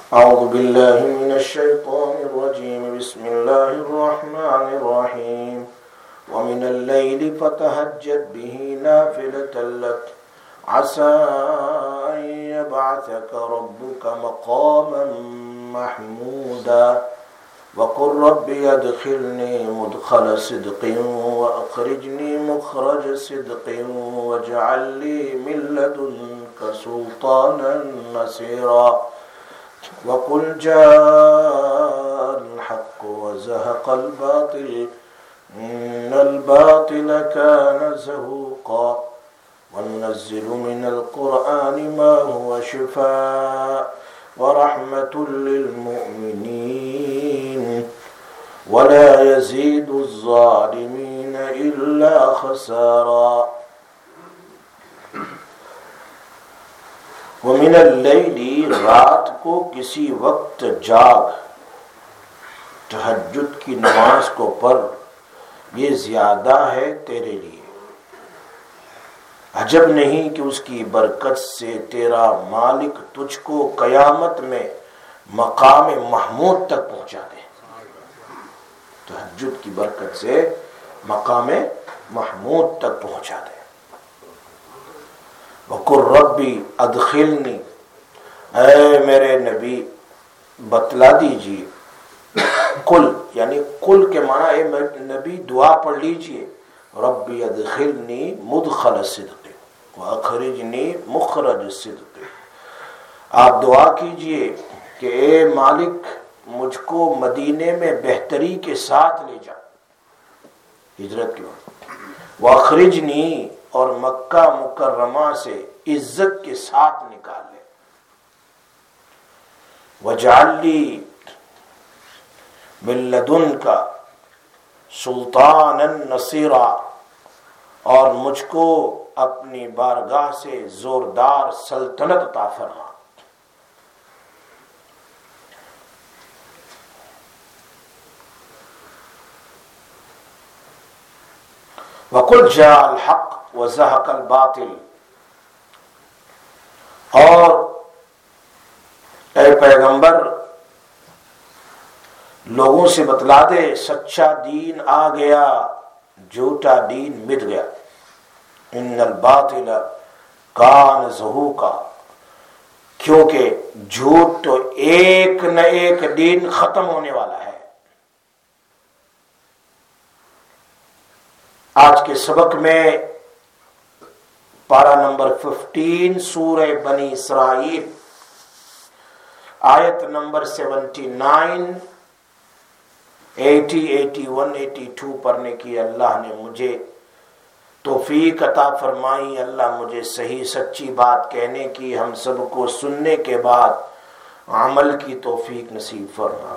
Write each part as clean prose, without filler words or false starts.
أعوذ بالله من الشيطان الرجيم بسم الله الرحمن الرحيم ومن الليل فتهجد به نافلة لك عسى أن يبعثك ربك مقاما محمودا وقل رب ادخلني مدخل صدق وأخرجني مخرج صدق واجعل لي من لدنك سلطانا نصيرا وقل جاء الحق وزهق الباطل إن الباطل كان زهوقا وننزل من القرآن ما هو شفاء ورحمة للمؤمنين ولا يزيد الظالمين إلا خسارا ومن اللیل، رات کو کسی وقت جاگ، تہجد کی نماز کو پڑھ، یہ زیادہ ہے تیرے لیے۔ عجب نہیں کہ اس کی برکت سے تیرا مالک تجھ کو قیامت میں مقام محمود تک پہنچا دے۔ تہجد کی برکت سے مقام محمود تک پہنچا دے۔ وَقُلْ رَبِّ أَدْخِلْنِي، اے میرے نبی بتلا دیجئے، قل یعنی قل کے معنی اے نبی دعا پڑھ لیجئے، رَبِّ أَدْخِلْنِي مُدْخَلَ صِدْقٍ وَأَخْرِجْنِي مُخْرَجَ صِدْقٍ۔ آپ دعا کیجئے کہ اے مالک مجھ کو مدینے میں بہتری کے ساتھ لے جا، ہجرت کے وقت، وَأَخْرِجْنِي اور مکہ مکرمہ سے عزت کے ساتھ نکال لے، وَجَعَلْ لِي مِن لَدُنْكَ سُلْطَانًا نَصِيرًا، اور مجھ کو اپنی بارگاہ سے زوردار سلطنت عطا فرما۔ وَقُلْ جَاءَ الْحَقُّ وَزَهَقَ الْبَاطِلُ، اور اے پیغمبر لوگوں سے بتلا دے سچا دین آ گیا، جھوٹا دین مٹ گیا۔ ان الباطل کان زہوقا، کیونکہ جھوٹ تو ایک نہ ایک دن ختم ہونے والا ہے۔ آج کے سبق میں پارہ نمبر 15 سورہ بنی اسرائیل آیت نمبر 79، 80، 81، 82 پڑھنے کی اللہ نے مجھے توفیق عطا فرمائی۔ اللہ مجھے صحیح سچی بات کہنے کی، ہم سب کو سننے کے بعد عمل کی توفیق نصیب فرما۔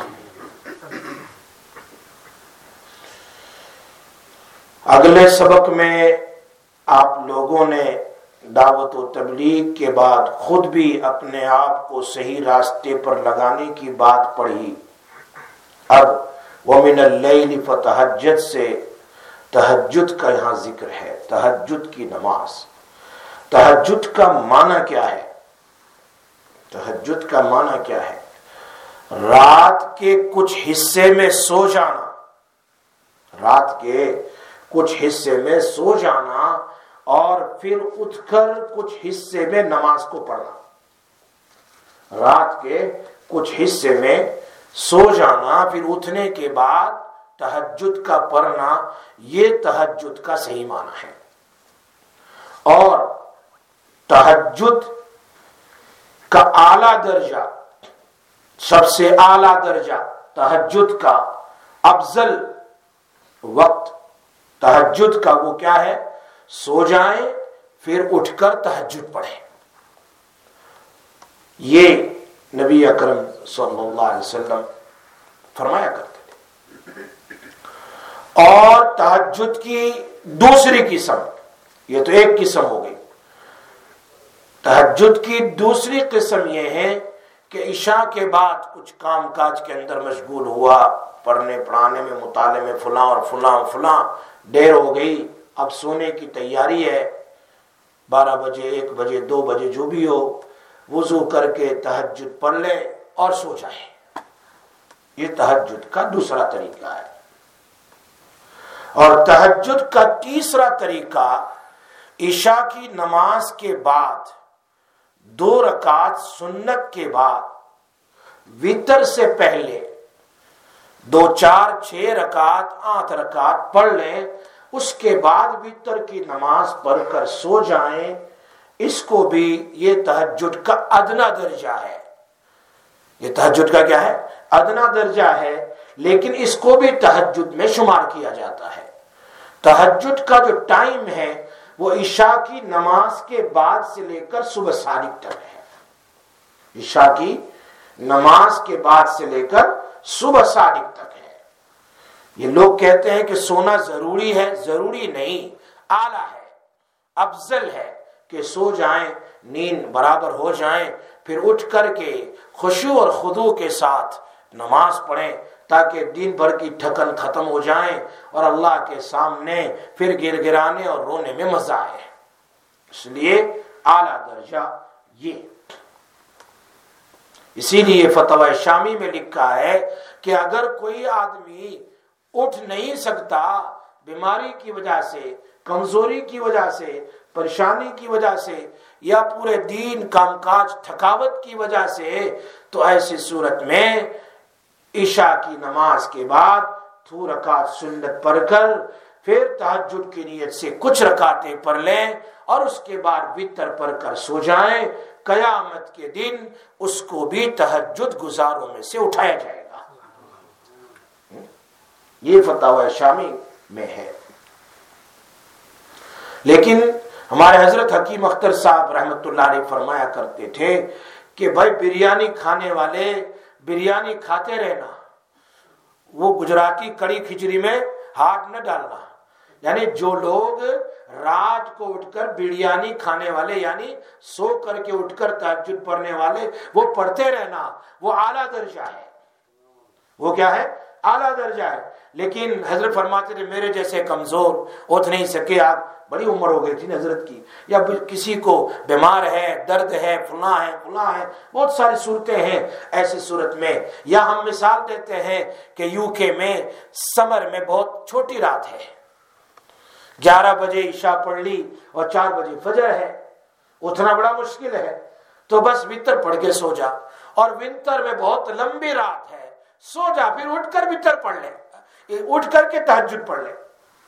اگلے سبق میں آپ لوگوں نے دعوت و تبلیغ کے بعد خود بھی اپنے آپ کو صحیح راستے پر لگانے کی بات پڑھی۔ اب وَمِنَ اللَّيْلِ فَتَهَجَّدْ سے تہجد کا یہاں ذکر ہے، تہجد کی نماز۔ تہجد کا معنی کیا ہے؟ تہجد کا معنی کیا ہے؟ رات کے کچھ حصے میں سو جانا، رات کے کچھ حصے میں سو جانا اور پھر اٹھ کر کچھ حصے میں نماز کو پڑھنا۔ رات کے کچھ حصے میں سو جانا پھر اٹھنے کے بعد تہجد کا پڑھنا، یہ تہجد کا صحیح معنی ہے۔ اور تہجد کا اعلیٰ درجہ، سب سے اعلیٰ درجہ تہجد کا افضل وقت تہجد کا وہ کیا ہے؟ سو جائیں پھر اٹھ کر تہجد پڑھیں۔ یہ نبی اکرم صلی اللہ علیہ وسلم فرمایا کرتے تھے۔ اور تہجد کی دوسری قسم، یہ تو ایک قسم ہو گئی، تہجد کی دوسری قسم یہ ہے کہ عشاء کے بعد کچھ کام کاج کے اندر مشغول ہوا، پڑھنے پڑھانے میں، مطالعے میں، فلاں اور فلاں فلاں، دیر ہو گئی، اب سونے کی تیاری ہے، 12 بجے 1 بجے 2 بجے جو بھی ہو، وضو کر کے تہجد پڑھ لے، اور سو جائیں. یہ تہجد کا دوسرا طریقہ ہے. اور تہجد کا تیسرا طریقہ عشاء کی نماز کے بعد 2 رکعت سنت کے بعد وتر سے پہلے 2 4 6 رکعت 8 رکعت پڑھ لیں, اس کے بعد وتر کی نماز پڑھ کر سو جائیں. اس کو بھی یہ تہجد کا ادنا درجہ ہے. یہ تہجد کا کیا ہے؟ ادنا درجہ ہے, لیکن اس کو بھی تہجد میں شمار کیا جاتا ہے. تہجد کا جو ٹائم ہے وہ عشاء کی نماز کے بعد سے لے کر صبح صادق تک ہے. عشاء کی نماز کے بعد سے لے کر صبح صادق تک ہے. یہ لوگ کہتے ہیں کہ سونا ضروری ہے. ضروری نہیں, اعلیٰ ہے, افضل ہے کہ سو جائیں, نیند برابر ہو جائیں, پھر اٹھ کر کے خشوع اور خضوع کے ساتھ نماز پڑھیں تاکہ دن بھر کی تھکن ختم ہو جائیں اور اللہ کے سامنے پھر گر گرانے اور رونے میں مزہ آئے. اس لیے اعلیٰ درجہ یہ. اسی لیے فتوی شامی میں لکھا ہے کہ اگر کوئی آدمی اٹھ نہیں سکتا بیماری کی وجہ سے, کمزوری کی وجہ سے, پریشانی کی وجہ سے, یا پورے دین کام کاج تھکاوٹ کی وجہ سے, تو ایسی صورت میں عشاء کی نماز کے بعد 2 رکعت سنت پڑھ کر پھر تہجد کی نیت سے کچھ رکعتیں پڑھ لیں اور اس کے بعد وتر پڑھ کر سو جائیں. قیامت کے دن اس کو بھی تہجد گزاروں میں سے اٹھایا جائے گا. یہ فتاوی شامی میں ہے. لیکن ہمارے حضرت حکیم اختر صاحب رحمۃ اللہ علیہ فرمایا کرتے تھے کہ بھائی بریانی کھانے والے بریانی کھاتے رہنا, وہ گجراتی کڑی کھچڑی میں ہاتھ نہ ڈالنا. یعنی جو لوگ رات کو اٹھ کر بریانی کھانے والے, یعنی سو کر کے اٹھ کر تہجد پڑھنے والے, وہ پڑھتے رہنا, وہ اعلیٰ درجہ ہے. وہ کیا ہے؟ اعلیٰ درجہ ہے. لیکن حضرت فرماتے تھے میرے جیسے کمزور اٹھ نہیں سکے, آپ بڑی عمر ہو گئی تھی حضرت کی, یا کسی کو بیمار ہے, درد ہے, فلاں ہے, بہت ساری صورتیں ہیں. ایسی صورت میں, یا ہم مثال دیتے ہیں کہ UK میں سمر میں بہت چھوٹی رات ہے, 11 بجے عشاء پڑھ لی اور 4 بجے فجر ہے, اٹھنا بڑا مشکل ہے, تو بس وتر پڑھ کے سو جا. اور ونٹر میں بہت لمبی رات ہے, سو جا, پھر اٹھ کر وتر پڑھ لے, اٹھ کر کے تہجد پڑھ لے.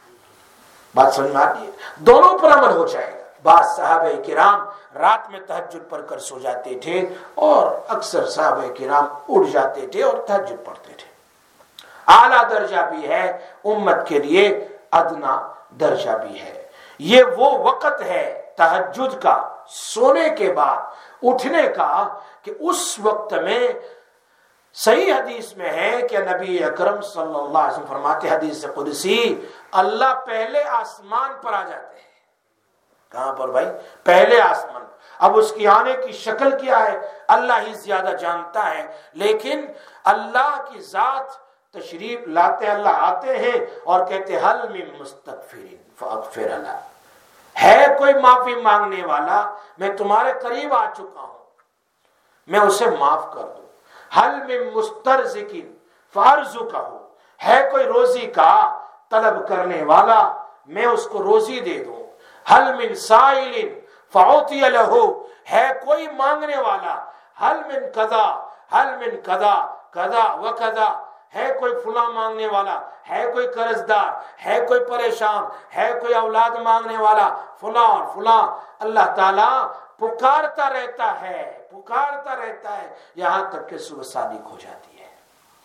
بات سمجھ میں آتی ہے؟ دونوں پر عمل ہو جائے گا. بعض صحابہ کرام رات میں تہجد پڑھ کر سو جاتے تھے اور اکثر صحابہ کرام اٹھ جاتے تھے اور تہجد پڑھتے تھے. اعلیٰ درجہ بھی ہے امت کے لیے, ادنا درجہ بھی ہے. یہ وہ وقت ہے تہجد کا, سونے کے بعد اٹھنے کا, کہ اس وقت میں صحیح حدیث میں ہے کہ نبی اکرم صلی اللہ علیہ وسلم فرماتے, حدیث قدسی, اللہ پہلے آسمان پر آ جاتے ہیں. کہاں پر بھائی؟ پہلے آسمان. اب اس کی آنے کی شکل کیا ہے اللہ ہی زیادہ جانتا ہے, لیکن اللہ کی ذات تشریف لاتے, اللہ آتے ہیں اور کہتے حل من مستغفرین فاغفر له, ہے کوئی معافی مانگنے والا, میں تمہارے قریب آ چکا ہوں, میں اسے معاف کر دوں. حل من مسترزقین فارزقہ, ہے کوئی روزی کا طلب کرنے والا, میں اس کو روزی دے دوں. حل من سائل فعطی لہ, ہے کوئی مانگنے والا, حل من قضا, حل من قضا قضا و قضا, ہے کوئی فلاں مانگنے والا, ہے کوئی قرض دار, ہے کوئی پریشان, ہے کوئی اولاد مانگنے والا, فلاں اور فلاں. اللہ تعالیٰ پکارتا رہتا ہے, پکارتا رہتا ہے, یہاں تک کہ صبح صادق ہو جاتی ہے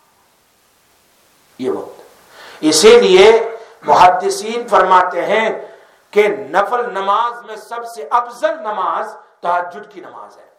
یہ وقت. اسی لیے محدثین فرماتے ہیں کہ نفل نماز میں سب سے افضل نماز تہجد کی نماز ہے,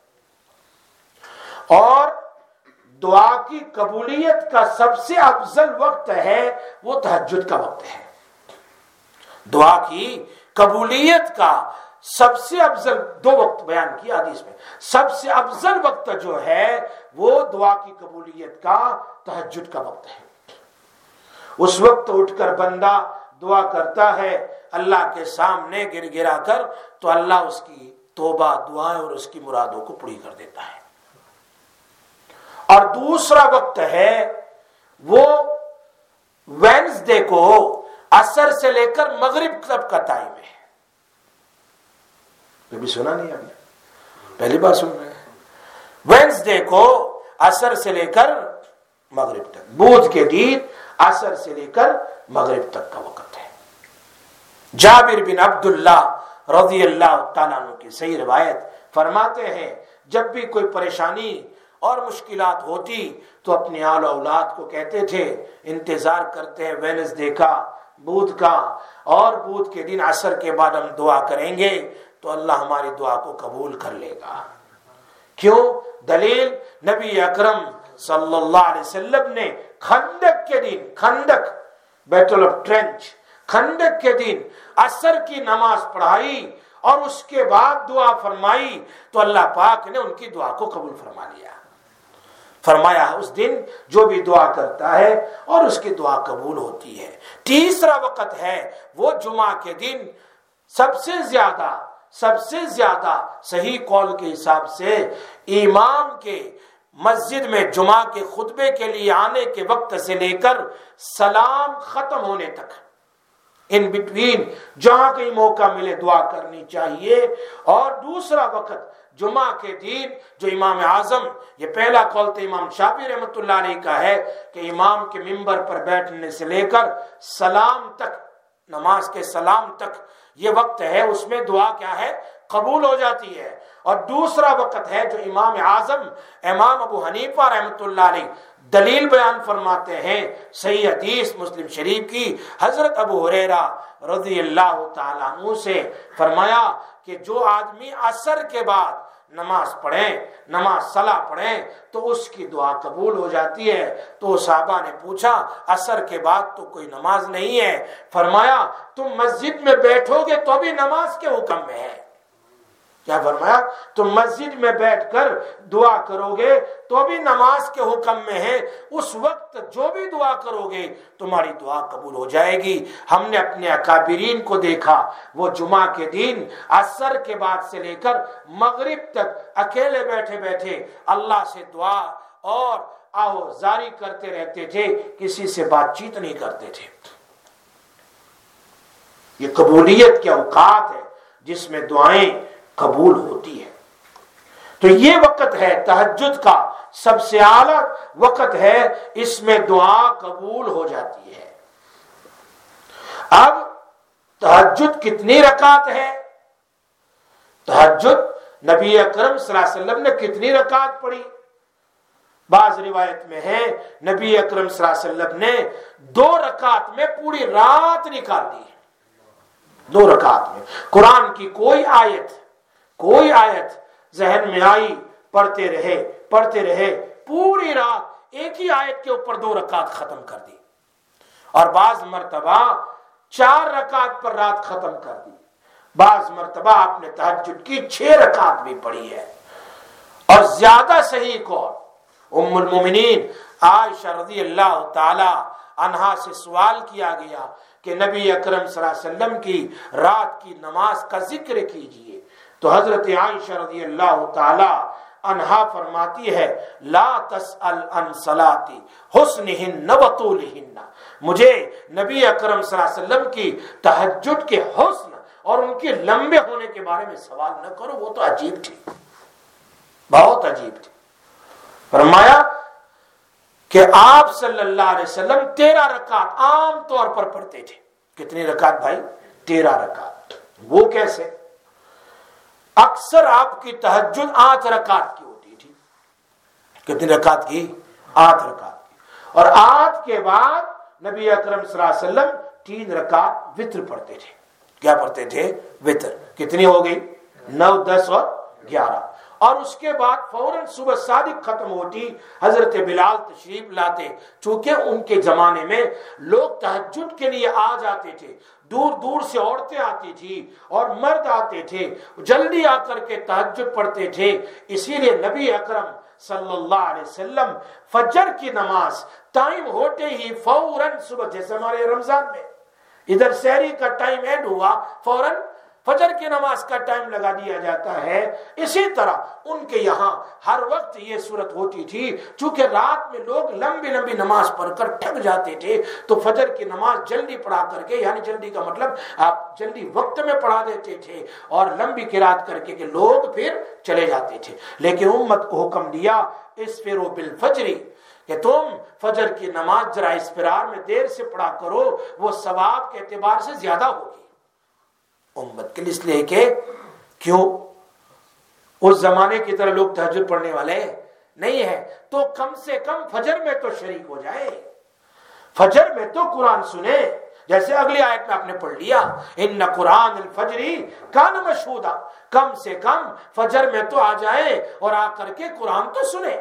اور دعا کی قبولیت کا سب سے افضل وقت ہے وہ تہجد کا وقت ہے. دعا کی قبولیت کا سب سے افضل 2 وقت بیان کیا حدیث میں. سب سے افضل وقت جو ہے وہ دعا کی قبولیت کا تہجد کا وقت ہے. اس وقت اٹھ کر بندہ دعا کرتا ہے اللہ کے سامنے گر گرا کر, تو اللہ اس کی توبہ, دعائیں اور اس کی مرادوں کو پوری کر دیتا ہے. اور اور دوسرا وقت ہے وہ وینسڈے کو عصر سے لے کر مغرب تک کا ٹائم ہے. کبھی سنا نہیں آپ نے؟ پہلی بار سن رہے ہیں. وینسڈے کو عصر سے لے کر مغرب تک، بدھ کے دن عصر سے لے کر مغرب تک کا وقت ہے. جابر بن عبداللہ رضی اللہ تعالیٰ عنہ کی صحیح روایت فرماتے ہیں جب بھی کوئی پریشانی اور مشکلات ہوتی تو اپنے آل و اولاد کو کہتے تھے انتظار کرتے ہیں وینسڈے کا، بدھ کا، اور بدھ کے دن عصر کے بعد ہم دعا کریں گے تو اللہ ہماری دعا کو قبول کر لے گا. کیوں؟ دلیل نبی اکرم صلی اللہ علیہ وسلم نے خندق کے دن، خندق بیٹل آف ٹرنچ، خندق کے دن عصر کی نماز پڑھائی اور اس کے بعد دعا فرمائی تو اللہ پاک نے ان کی دعا کو قبول فرما لیا. فرمایا اس دن جو بھی دعا کرتا ہے اور اس کی دعا قبول ہوتی ہے. تیسرا وقت ہے وہ جمعہ کے دن سب سے زیادہ صحیح قول کے حساب سے امام کے مسجد میں جمعہ کے خطبے کے لیے آنے کے وقت سے لے کر سلام ختم ہونے تک ان بٹوین جہاں کہیں موقع ملے دعا کرنی چاہیے. اور دوسرا وقت جمعہ کے دن جو امام اعظم، یہ پہلا قول تو امام شافعی رحمۃ اللہ علیہ کا ہے کہ امام کے منبر پر بیٹھنے سے لے کر سلام تک، نماز کے سلام تک یہ وقت ہے، اس میں دعا کیا ہے؟ قبول ہو جاتی ہے. اور دوسرا وقت ہے جو امام اعظم امام ابو حنیفہ رحمۃ اللہ علیہ دلیل بیان فرماتے ہیں صحیح حدیث مسلم شریف کی، حضرت ابو ہریرہ رضی اللہ تعالیٰ عنہ سے فرمایا کہ جو آدمی عصر کے بعد نماز پڑھیں، نماز صلاح پڑھیں تو اس کی دعا قبول ہو جاتی ہے. تو صحابہ نے پوچھا عصر کے بعد تو کوئی نماز نہیں ہے. فرمایا تم مسجد میں بیٹھو گے تو بھی نماز کے حکم میں ہے. کیا فرمایا؟ تم مسجد میں بیٹھ کر دعا کرو گے تو بھی نماز کے حکم میں ہے. اس وقت جو بھی دعا کرو گے تمہاری دعا قبول ہو جائے گی. ہم نے اپنے اکابرین کو دیکھا وہ جمعہ کے دن عصر کے بعد سے لے کر مغرب تک اکیلے بیٹھے بیٹھے اللہ سے دعا اور آہو زاری کرتے رہتے تھے، کسی سے بات چیت نہیں کرتے تھے. یہ قبولیت کے اوقات ہے جس میں دعائیں قبول ہوتی ہے. تو یہ وقت ہے تہجد کا سب سے اعلیٰ وقت ہے، اس میں دعا قبول ہو جاتی ہے. اب تہجد کتنی رکعت ہے؟ تہجد نبی اکرم صلی اللہ علیہ وسلم نے کتنی رکعت پڑھی؟ بعض روایت میں ہے نبی اکرم صلی اللہ علیہ وسلم نے 2 رکعت میں پوری رات نکال دی. 2 رکعت میں قرآن کی کوئی آیت ذہن میں آئی پڑھتے رہے پوری رات ایک ہی آیت کے اوپر 2 رکعت ختم کر دی. اور بعض مرتبہ 4 رکعت پر رات ختم کر دی. بعض مرتبہ آپ نے تہجد کی 6 رکعت بھی پڑھی ہے. اور زیادہ صحیح قول ام المومنین عائشہ رضی اللہ تعالی عنہا سے سوال کیا گیا کہ نبی اکرم صلی اللہ علیہ وسلم کی رات کی نماز کا ذکر کیجئے تو حضرت عائشہ رضی اللہ تعالی عنہا فرماتی ہے لا تسأل عن صلاتی حسنہن و طولہن، مجھے نبی اکرم صلی اللہ علیہ وسلم کی تہجد کے حسن اور ان کے لمبے ہونے کے بارے میں سوال نہ کرو، وہ تو عجیب تھی، بہت عجیب تھی. فرمایا کہ آپ صلی اللہ علیہ وسلم 13 رکعت عام طور پر پڑھتے تھے. کتنی رکعت بھائی؟ 13 رکعت. وہ کیسے؟ اکثر آپ کی تہجد 8 رکعت کی ہوتی تھی. کتنی رکعت کی؟ 8 رکعت کی. اور 8 کے بعد نبی اکرم صلی اللہ علیہ وسلم 3 رکعت وتر پڑھتے تھے. کیا پڑھتے تھے؟ وتر. کتنی ہو گئی؟ 9، 10 اور 11. اور اس کے بعد فوراً صبح صادق ختم ہوتی حضرت بلال تشریف لاتے. چونکہ ان کے زمانے میں لوگ تہجد کے لیے آ جاتے تھے، دور دور سے عورتیں آتی تھی اور مرد آتے تھے، جلدی آ کر کے تہجد پڑھتے تھے. اسی لیے نبی اکرم صلی اللہ علیہ وسلم فجر کی نماز ٹائم ہوتے ہی فوراً صبح، جیسے ہمارے رمضان میں ادھر سحری کا ٹائم اینڈ ہوا، فوراً فجر کی نماز کا ٹائم لگا دیا جاتا ہے، اسی طرح ان کے یہاں ہر وقت یہ صورت ہوتی تھی، چونکہ رات میں لوگ لمبی لمبی نماز پڑھ کر تھک جاتے تھے تو فجر کی نماز جلدی پڑھا کر کے، یعنی جلدی کا مطلب آپ جلدی وقت میں پڑھا دیتے تھے اور لمبی قرات کر کے کہ لوگ پھر چلے جاتے تھے۔ لیکن امت کو حکم دیا اسفروا بالفجر، کہ تم فجر کی نماز ذرا اسفرار میں دیر سے پڑھا کرو، وہ ثواب کے اعتبار سے زیادہ ہوگی امت کے لیے، اس لیے کہ کیوں اس زمانے کی طرح لوگ تہجد پڑھنے والے نہیں ہے، تو کم سے کم فجر میں تو شریک ہو جائے، فجر میں تو قرآن سنے، جیسے اگلی آیت میں آپ نے پڑھ لیا ان قرآن الفجر کان مشہودا، کم سے کم فجر میں تو آ جائے اور آ کر کے قرآن تو سنے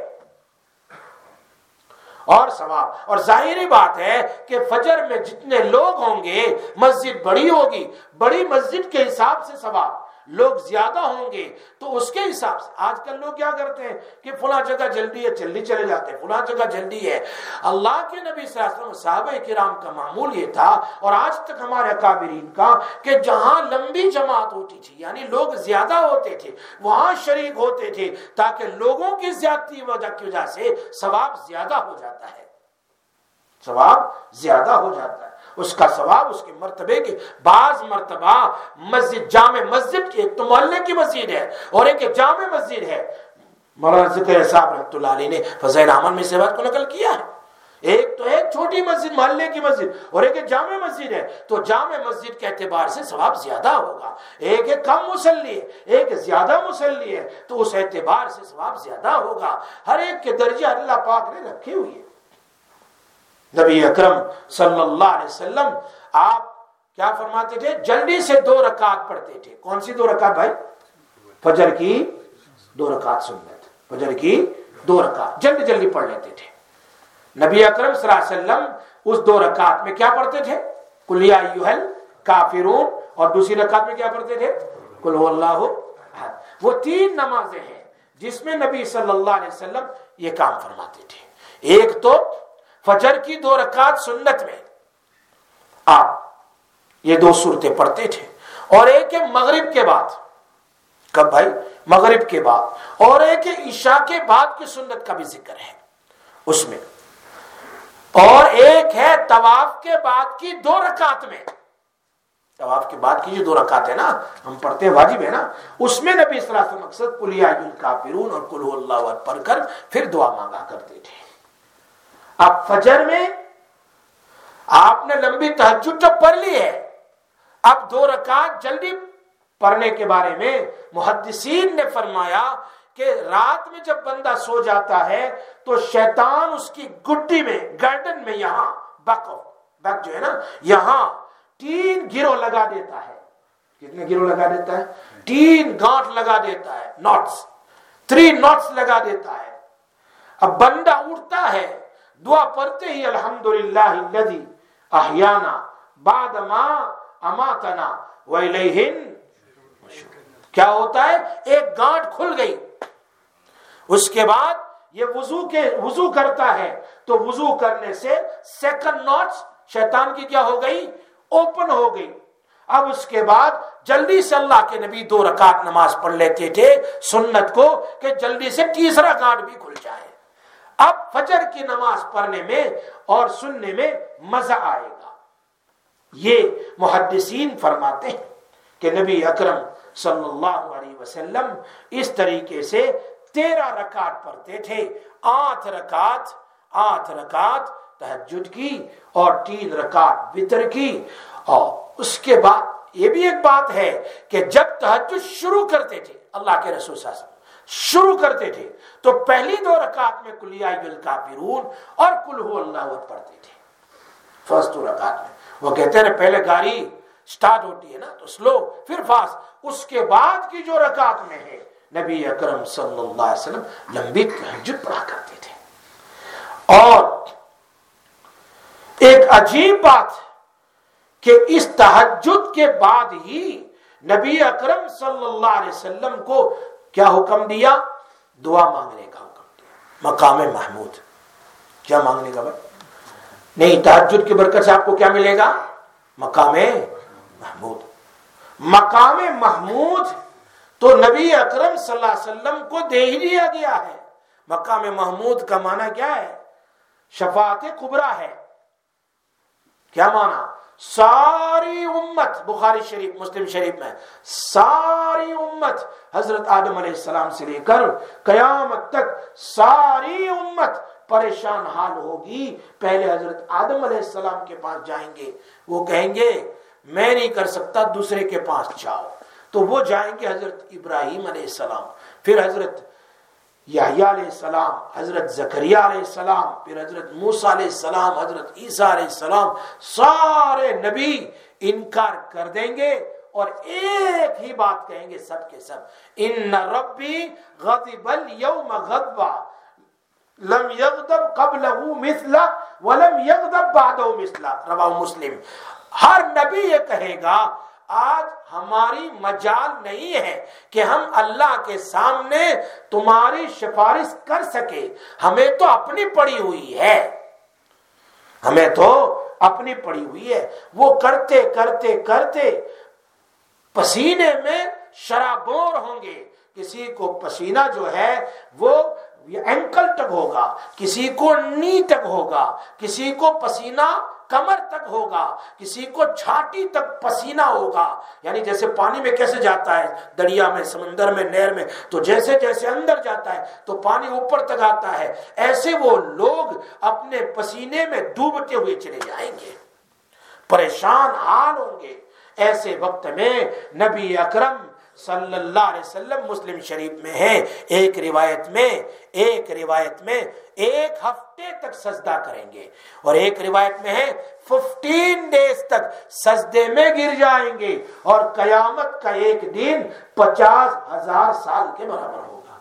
اور ثواب۔ اور ظاہری بات ہے کہ فجر میں جتنے لوگ ہوں گے، مسجد بڑی ہوگی، بڑی مسجد کے حساب سے ثواب، لوگ زیادہ ہوں گے تو اس کے حساب سے۔ آج کل لوگ کیا کرتے ہیں کہ فلاں جگہ جلدی ہے جلدی چلے جاتے ہیں، فلاں جگہ جلدی ہے۔ اللہ کے نبی صلی اللہ علیہ وسلم صحابہ کرام کا معمول یہ تھا، اور آج تک ہمارے اکابرین کا، کہ جہاں لمبی جماعت ہوتی تھی یعنی لوگ زیادہ ہوتے تھے وہاں شریک ہوتے تھے، تاکہ لوگوں کی زیادتی کی وجہ سے ثواب زیادہ ہو جاتا ہے، ثواب زیادہ ہو جاتا ہے، اس کا ثواب اس کے مرتبے کے۔ بعض مرتبہ مسجد، جامع مسجد کی، ایک تو محلے کی مسجد ہے اور ایک جامع مسجد ہے، مولانا ذکر صاحب رحمۃ اللہ علیہ نے فضائل اعمال میں سے بات کو نقل کیا ہے، ایک تو ہے چھوٹی مسجد محلے کی مسجد اور ایک جامع مسجد ہے، تو جامع مسجد کے اعتبار سے ثواب زیادہ ہوگا، ایک ہے کم مصلی ہے ایک زیادہ مصلی ہے، تو اس اعتبار سے ثواب زیادہ ہوگا۔ ہر ایک کے درجے اللہ پاک نے رکھے ہوئے ہیں۔ نبی اکرم صلی اللہ علیہ وسلم آپ کیا فرماتے تھے؟ جلدی سے 2 رکعت پڑھتے تھے۔ کون سی 2 رکعت بھائی؟ فجر کی 2 رکعت سنت، فجر کی 2 رکعت جلدی جلدی پڑھ لیتے تھے۔ نبی اکرم صلی اللہ علیہ وسلم اس 2 رکعت میں کیا پڑھتے تھے؟ قل یا ایھا الکافرون، اور دوسری رکعت میں کیا پڑھتے تھے؟ قل هو اللہ احد۔ وہ 3 نمازیں ہیں جس میں نبی صلی اللہ علیہ وسلم یہ کام فرماتے تھے۔ ایک تو فجر کی 2 رکعت سنت میں آپ یہ 2 سورتیں پڑھتے تھے، اور ایک ہے مغرب کے بعد۔ کب بھائی؟ مغرب کے بعد، اور ایک ہے عشاء کے بعد کی سنت کا بھی ذکر ہے اس میں، اور ایک ہے طواف کے بعد کی 2 رکعت میں۔ طواف کے بعد کی جو 2 رکعت ہے نا ہم پڑھتے ہیں، واجب ہے نا، اس میں نبی صلی اللہ علیہ وسلم مقصد قل یا ایھا الکافرون اور قل هو اللہ احد پڑھ کر پھر دعا مانگا کرتے تھے۔ اب فجر میں آپ نے لمبی تہجد تو پڑھ لی ہے، اب 2 رکعت جلدی پڑھنے کے بارے میں محدثین نے فرمایا کہ رات میں جب بندہ سو جاتا ہے تو شیطان اس کی گڈی میں، گردن میں، یہاں بک جو ہے نا، یہاں 3 گروہ لگا دیتا ہے۔ کتنے گروہ لگا دیتا ہے؟ 3 گانٹھ لگا دیتا ہے، نوٹس، 3 نوٹس لگا دیتا ہے۔ اب بندہ اٹھتا ہے، دعا پڑھتے ہی الحمدللہ الذی احیانا بعد ما اماتنا والیہ النشور، کیا ہوتا ہے؟ ایک گانٹھ کھل گئی، اس کے بعد یہ وضو کرتا ہے تو وضو کرنے سے سیکنڈ نوٹس شیطان کی کیا ہو گئی؟ اوپن ہو گئی۔ اب اس کے بعد جلدی سے اللہ کے نبی 2 رکعت نماز پڑھ لیتے تھے سنت کو، کہ جلدی سے تیسرا گانٹھ بھی کھل جائے۔ اب فجر کی نماز پڑھنے میں اور سننے میں مزہ آئے گا۔ یہ محدثین فرماتے ہیں کہ نبی اکرم صلی اللہ علیہ وسلم اس طریقے سے 13 رکعت پڑھتے تھے، 8 رکعت تہجد کی اور 3 رکعت وتر کی۔ اور اس کے بعد یہ بھی ایک بات ہے کہ جب تہجد شروع کرتے تھے اللہ کے رسول صلی اللہ علیہ وسلم شروع کرتے تھے تو پہلی 2 رکعت میں قل یا ایھا الکافرون اور قل هو اللہ احد پڑھتے تھے۔ فرسٹ 2 رکعت میں وہ کہتے ہیں پہلے گاڑی سٹارٹ ہوتی ہے نا تو سلو، پھر فاسٹ، اس کے بعد کی جو رکعت میں ہے نبی اکرم صلی اللہ علیہ وسلم لمبی تہجد پڑھا کرتے تھے۔ اور ایک عجیب بات کہ اس تہجد کے بعد ہی نبی اکرم صلی اللہ علیہ وسلم کو کیا حکم دیا؟ دعا مانگنے کا حکم دیا، مقام محمود۔ کیا مانگنے کا بھائی؟ نہیں، تہجد کی برکت سے آپ کو کیا ملے گا؟ مقام محمود۔ مقام محمود تو نبی اکرم صلی اللہ علیہ وسلم کو دے ہی دیا گیا ہے۔ مقام محمود کا معنی کیا ہے؟ شفاعت کبریٰ ہے۔ کیا معنی؟ ساری امت، بخاری شریف مسلم شریف میں ساری امت حضرت آدم علیہ السلام سے لے کر قیامت تک ساری امت پریشان حال ہوگی۔ پہلے حضرت آدم علیہ السلام کے پاس جائیں گے، وہ کہیں گے میں نہیں کر سکتا، دوسرے کے پاس جاؤ، تو وہ جائیں گے حضرت ابراہیم علیہ السلام، پھر حضرت یحییٰ علیہ السلام، حضرت زکریا علیہ السلام، پھر حضرت موسیٰ علیہ السلام، حضرت عیسیٰ علیہ السلام، سارے نبی انکار کر دیں گے اور ایک ہی بات کہیں گے سب کے سب، ان ربی غضب اليوم غضبا لم یغضب قبلہ مثلہ ولم یغضب بعدہ مثلہ، رواه مسلم۔ ہر نبی یہ کہے گا آج ہماری مجال نہیں ہے کہ ہم اللہ کے سامنے تمہاری سفارش کر سکے، ہمیں تو اپنی پڑی ہوئی ہے، ہمیں تو اپنی پڑی ہوئی ہے۔ وہ کرتے کرتے کرتے پسینے میں شرابور ہوں گے، کسی کو پسینہ جو ہے وہ اینکل تک ہوگا، کسی کو نی تک ہوگا، کسی کو پسینہ کمر تک ہوگا، کسی کو چھاتی تک پسینہ ہوگا، یعنی جیسے پانی میں کیسے جاتا ہے، دریا میں، سمندر میں، نہر میں، تو جیسے جیسے اندر جاتا ہے تو پانی اوپر تک آتا ہے، ایسے وہ لوگ اپنے پسینے میں ڈوبتے ہوئے چلے جائیں گے، پریشان حال ہوں گے۔ ایسے وقت میں نبی اکرم صلی اللہ علیہ وسلم مسلم شریف میں ہے، ایک روایت میں ایک ہفتے تک سجدہ کریں گے، اور ایک روایت میں ہے 15 ڈیز تک سجدے میں گر جائیں گے، اور قیامت کا ایک دن 50,000 سال کے برابر ہوگا۔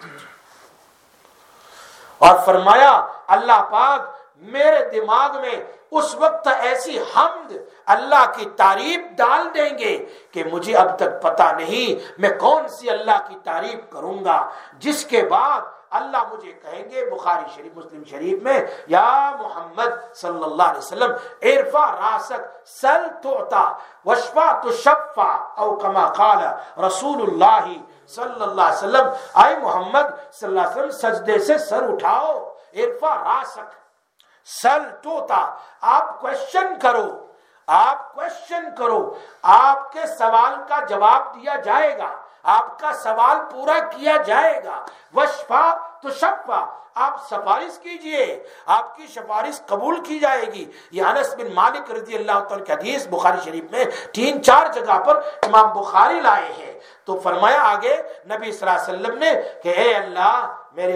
اور فرمایا اللہ پاک میرے دماغ میں اس وقت ایسی حمد اللہ کی تعریف ڈال دیں گے کہ مجھے اب تک پتا نہیں میں کون سی اللہ کی تعریف کروں گا، جس کے بعد اللہ مجھے کہیں گے بخاری شریف مسلم شریف میں، یا محمد صلی اللہ علیہ وسلم ارفع راسک سل تعطا واشفع تشفع، او کما قال رسول اللہ صلی اللہ علیہ وسلم، اے محمد صلی اللہ علیہ وسلم سجدے سے سر اٹھاؤ، ارفع راسک سل توتا، آپ کوشچن کرو، آپ کے سوال کا جواب دیا جائے گا، آپ کا سوال پورا کیا جائے گا، وشفا تو شفا، آپ سفارش کیجئے، آپ کی سفارش قبول کی جائے گی۔ یہ انس بن مالک رضی اللہ تعالیٰ کی حدیث بخاری شریف میں 3-4 جگہ پر امام بخاری لائے ہیں۔ تو فرمایا آگے نبی صلی اللہ علیہ وسلم نے کہ اے اللہ میری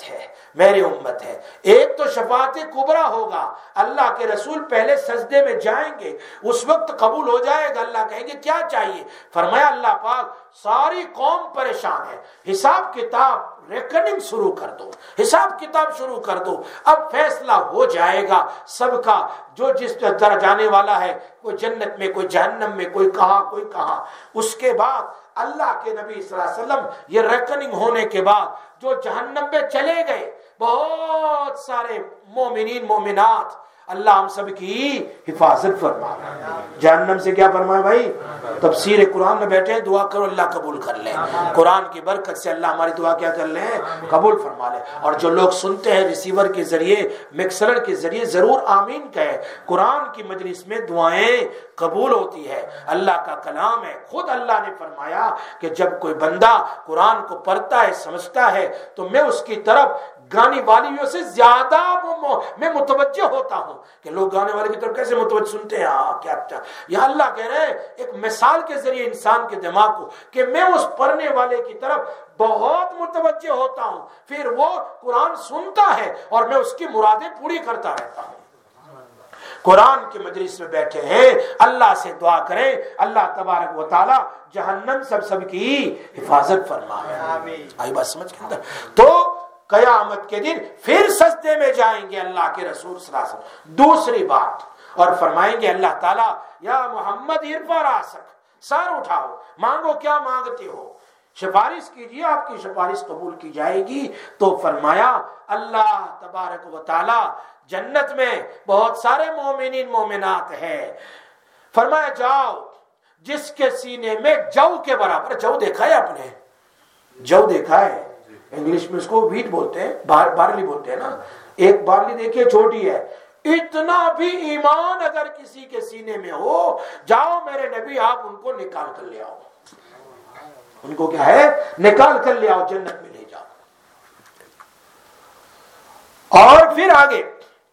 امت ہے، ایک تو شفاعت کبریٰ ہوگا، اللہ کے رسول پہلے سجدے میں جائیں گے، اس وقت قبول ہو جائے گا، اللہ کہیں گے کیا چاہیے، فرمایا اللہ پاک ساری قوم پریشان ہے، حساب کتاب ریکارڈنگ شروع کر دو، حساب کتاب شروع کر دو، اب فیصلہ ہو جائے گا سب کا، جو جس طرح جانے والا ہے، کوئی جنت میں، کوئی جہنم میں، کوئی کہاں۔ اس کے بعد اللہ کے نبی صلی اللہ علیہ وسلم یہ ریکننگ ہونے کے بعد جو جہنم میں چلے گئے بہت سارے مومنین مومنات، اللہ ہم سب کی حفاظت فرما۔ جہنم سے کیا فرمایا بھائی؟ تفسیر قرآن میں بیٹھے ہیں، دعا کرو اللہ قبول کر لے، قرآن کی برکت سے اللہ ہماری دعا کیا کر لے، قبول فرما لے۔ اور جو لوگ سنتے ہیں ریسیور کے ذریعے، مکسر کے ذریعے، ضرور آمین کہے۔ قرآن کی مجلس میں دعائیں قبول ہوتی ہے، اللہ کا کلام ہے، خود اللہ نے فرمایا کہ جب کوئی بندہ قرآن کو پڑھتا ہے، سمجھتا ہے، تو میں اس کی طرف گانے والیوں سے زیادہ میں متوجہ ہوتا ہوں کہ لوگ گانے والے کی طرف کیسے متوجہ سنتے ہیں، کیا اچھا۔ یا اللہ کہہ رہے ہیں ایک مثال کے ذریعے انسان کے دماغ کو کہ میں اس پڑھنے والے کی طرف بہت متوجہ ہوتا ہوں، پھر وہ قرآن سنتا ہے اور میں اس کی مرادیں پوری کرتا رہتا ہوں۔ قرآن کے مجلس میں بیٹھے ہیں، اللہ سے دعا کریں اللہ تبارک و تعالی جہنم سب کی حفاظت فرمائے۔ آئی بات سمجھ کے اندر؟ تو قیامت کے دن پھر سجدے میں جائیں گے اللہ کے رسول صلی اللہ علیہ وسلم، دوسری بات، اور فرمائیں گے اللہ تعالیٰ یا محمد ارفع راسک، سر اٹھاؤ، مانگو کیا مانگتے ہو، سفارش کیجیے، آپ کی سفارش قبول کی جائے گی۔ تو فرمایا اللہ تبارک و تعالی جنت میں بہت سارے مومنین مومنات ہیں، فرمایا جاؤ جس کے سینے میں جو کے برابر. جو دیکھا ہے آپ نے؟ جو دیکھا ہے؟ انگلش میں اس کو ویٹ بولتے ہیں, بارلی بولتے ہیں نا. ایک بارلی دیکھیے چھوٹی ہے, اتنا بھی ایمان اگر کسی کے سینے میں ہو, جاؤ میرے نبی آپ ان کو نکال کر لے آؤ. ان کو کیا ہے؟ نکال کر لے آؤ, جنت میں لے جاؤ. اور پھر آگے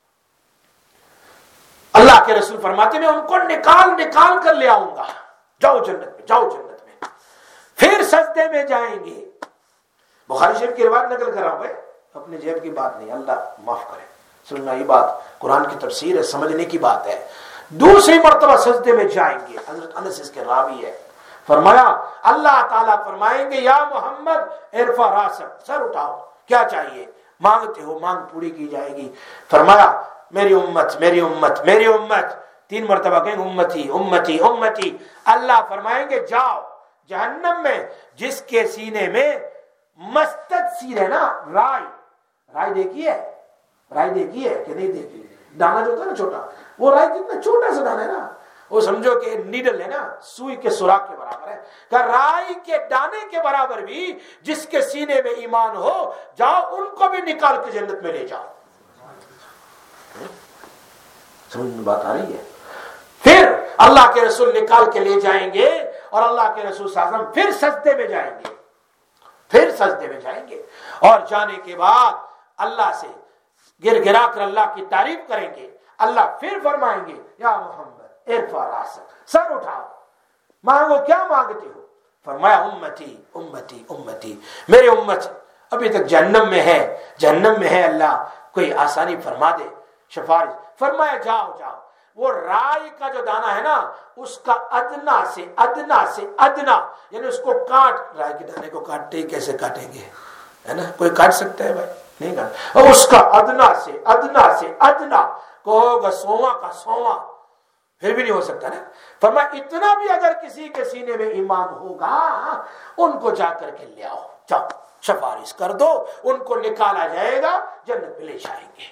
اللہ کے رسول فرماتے میں ان کو نکال کر لے آؤں گا. جاؤ جنت میں, جاؤ جنت میں. پھر سجدے میں جائیں گے. بخاری شریف کی روایت نقل کر رہا ہوں بھائی, اپنے جیب کی بات نہیں, اللہ معاف کرے. سننا, یہ بات قرآن کی تفسیر ہے, سمجھنے کی بات ہے. دوسری مرتبہ سجدے میں جائیں گے. حضرت انس اس کے راوی ہے. فرمایا اللہ تعالیٰ فرمائیں گے یا محمد ارفع راسک, سر اٹھاؤ, کیا چاہیے مانگتے ہو, مانگ پوری کی جائے گی. فرمایا میری امت, میری امت, میری امت. 3 مرتبہ کہیں امتی امتی امتی. اللہ فرمائیں گے جاؤ جہنم میں جس کے سینے میں مستد سیر ہے نا, رائی دیکھی ہے؟ رائی دیکھی ہے کہ نہیں دیکھی؟ دانا جو ہوتا ہے نا چھوٹا, وہ رائی کتنا چھوٹا سا دانا ہے نا, وہ سمجھو کہ نیڈل ہے نا, سوئی کے سوراخ کے برابر ہے. کہ رائی کے دانے کے برابر بھی جس کے سینے میں ایمان ہو, جاؤ ان کو بھی نکال کے جنت میں لے جاؤ. سمجھ میں بات آ رہی ہے؟ پھر اللہ کے رسول نکال کے لے جائیں گے اور اللہ کے رسول صلی اللہ علیہ وسلم پھر سجدے میں جائیں گے. پھر سجدے میں جائیں گے اور جانے کے بعد اللہ سے گر گرا کر اللہ کی تعریف کریں گے. اللہ پھر فرمائیں گے یا محمد ارفع راسک, سر اٹھاؤ, مانگو, کیا مانگتے ہو؟ فرمایا امتی امتی امتی, میری امت ابھی تک جہنم میں ہے, جہنم میں ہے, اللہ کوئی آسانی فرما دے, سفارش. فرمایا جاؤ جاؤ, وہ رائی کا جو دانا ہے نا, اس کا ادنا سے ادنا, یعنی اس کو کاٹ, رائی کے دانے کو کاٹتے ہی کیسے کاٹیں گے, ہے نا, کوئی کاٹ سکتا ہے بھائی؟ نہیں کاٹ. اور اس کا ادنا سے ادنا کہو گا 100واں کا 100واں, پھر بھی نہیں ہو سکتا نا. فرمایا اتنا بھی اگر کسی کے سینے میں ایمان ہوگا, ان کو جا کر کے لے آؤ, جاؤ سفارش کر دو, ان کو نکالا جائے گا, جنت میں لے جائیں گے.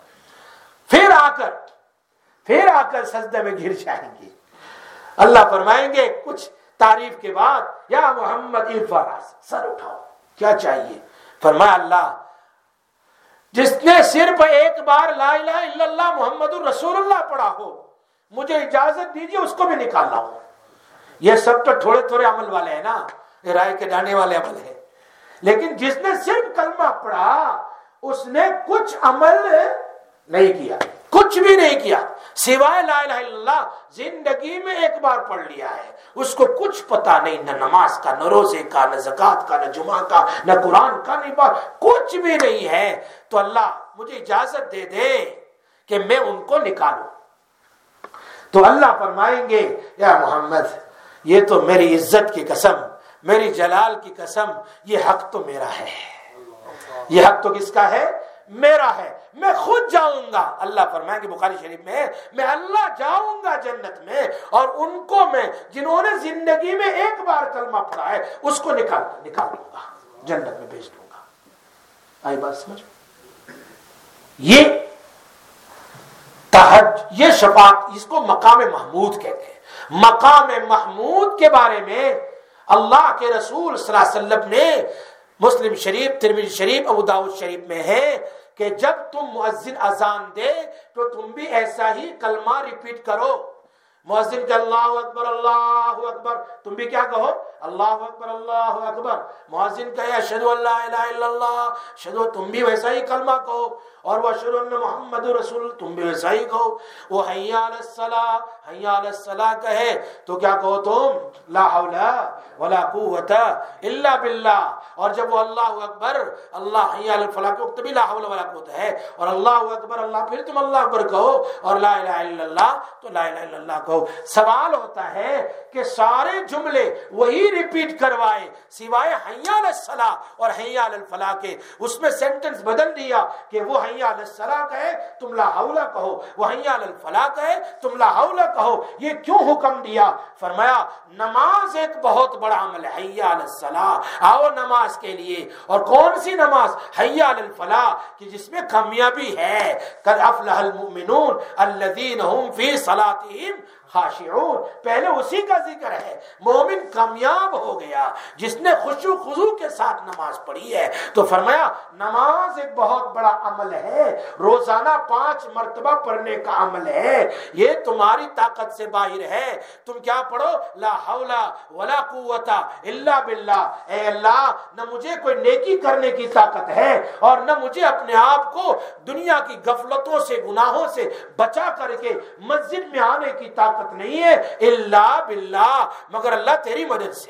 پھر آ کر سجدے میں گر جائیں گے. اللہ فرمائیں گے کچھ تعریف کے بعد یا محمد ارفع راسک, سر اٹھاؤ, کیا چاہیے؟ فرمایا اللہ جس نے صرف ایک بار لا الہ الا اللہ محمد الرسول اللہ پڑھا ہو, مجھے اجازت دیجیے اس کو بھی نکالنا ہو. یہ سب تو تھوڑے عمل والے ہیں نا, رائے کے دانے والے عمل ہیں. لیکن جس نے صرف کلمہ پڑھا, اس نے کچھ عمل نہیں کیا, کچھ بھی نہیں کیا سوائے لا الہ الا اللہ. زندگی میں ایک بار پڑھ لیا ہے, اس کو کچھ پتا نہیں, نہ نماز کا, نہ روزے کا, نہ زکات کا, نہ جمعہ کا, نہ قرآن کا, نہیں بات, کچھ بھی نہیں ہے. تو اللہ مجھے اجازت دے دے کہ میں ان کو نکالوں. تو اللہ فرمائیں گے یا محمد یہ تو میری عزت کی قسم, میری جلال کی قسم, یہ حق تو میرا ہے. یہ حق تو کس کا ہے؟ میرا ہے. میں خود جاؤں گا. اللہ فرمائیں گے بخاری شریف میں اللہ جاؤں گا جنت میں, اور ان کو میں جنہوں نے زندگی میں ایک بار کلمہ پڑھا ہے اس کو نکال دوں گا, جنت میں بھیج دوں گا. آئی بات سمجھ؟ یہ شفاعت, اس کو مقام محمود کہتے ہیں. مقام محمود کے بارے میں اللہ کے رسول صلی اللہ علیہ وسلم نے, مسلم شریف, ترمذی شریف, ابو داؤد شریف میں ہے کہ جب تم مؤذن اذان دے تو تم بھی ایسا ہی کلمہ ریپیٹ کرو. مؤذن کہ اللہ اکبر اللہ اکبر, تم بھی کیا کہو؟ اللہ اکبر اللہ اکبر. مؤذن کہے اشہد ان لا الہ الا اللہ, اشہد, تم بھی ویسا ہی کلمہ کہو. اور وہ اشہد ان محمد رسول, تم بھی ویسا ہی کہو. وہ حی علی الصلاۃ, حی علی الصلاۃ کہے تو کیا کہو تم؟ لا حول ولا قوت الا باللہ. اور جب وہ اللہ اکبر, اللہ حی علی الفلاح کے وقت بھی لا حول ولا قوت ہے, اور اللہ اکبر اللہ, پھر تم اللہ اکبر کہو, اور لا الہ الا اللہ تو لا الہ الا اللہ کہو. سوال ہوتا ہے کہ سارے جملے وہی ریپیٹ کروائے سوائے حی علی الصلاۃ اور حی علی الفلاح کے. اس میں سینٹنس بدل دیا کہ وہ حی حیا علی الصلاح کہے تم لا حول کہو، وہ حیا علی الفلاح کہے تم لا حول کہو. یہ کیوں حکم دیا؟ فرمایا نماز ایک بہت بڑا عمل ہے. حیا علی الصلاح، آؤ نماز کے لیے. اور کون سی نماز؟ حیا علی الفلاح، کہ جس میں کامیابی ہے. قد افلح المؤمنون الذین هم فی صلاتهم خاشعون. پہلے اسی کا ذکر ہے. مومن کامیاب ہو گیا جس نے خشوع خضوع کے ساتھ نماز پڑھی ہے. تو فرمایا نماز ایک بہت بڑا عمل ہے، روزانہ 5 مرتبہ پڑھنے کا عمل ہے. یہ تمہاری طاقت سے باہر ہے. تم کیا پڑھو؟ لا حول ولا قوت الا باللہ. اے اللہ، نہ مجھے کوئی نیکی کرنے کی طاقت ہے اور نہ مجھے اپنے آپ کو دنیا کی غفلتوں سے، گناہوں سے بچا کر کے مسجد میں آنے کی طاقت نہیں ہے الا باللہ، مگر اللہ تیری مدد سے.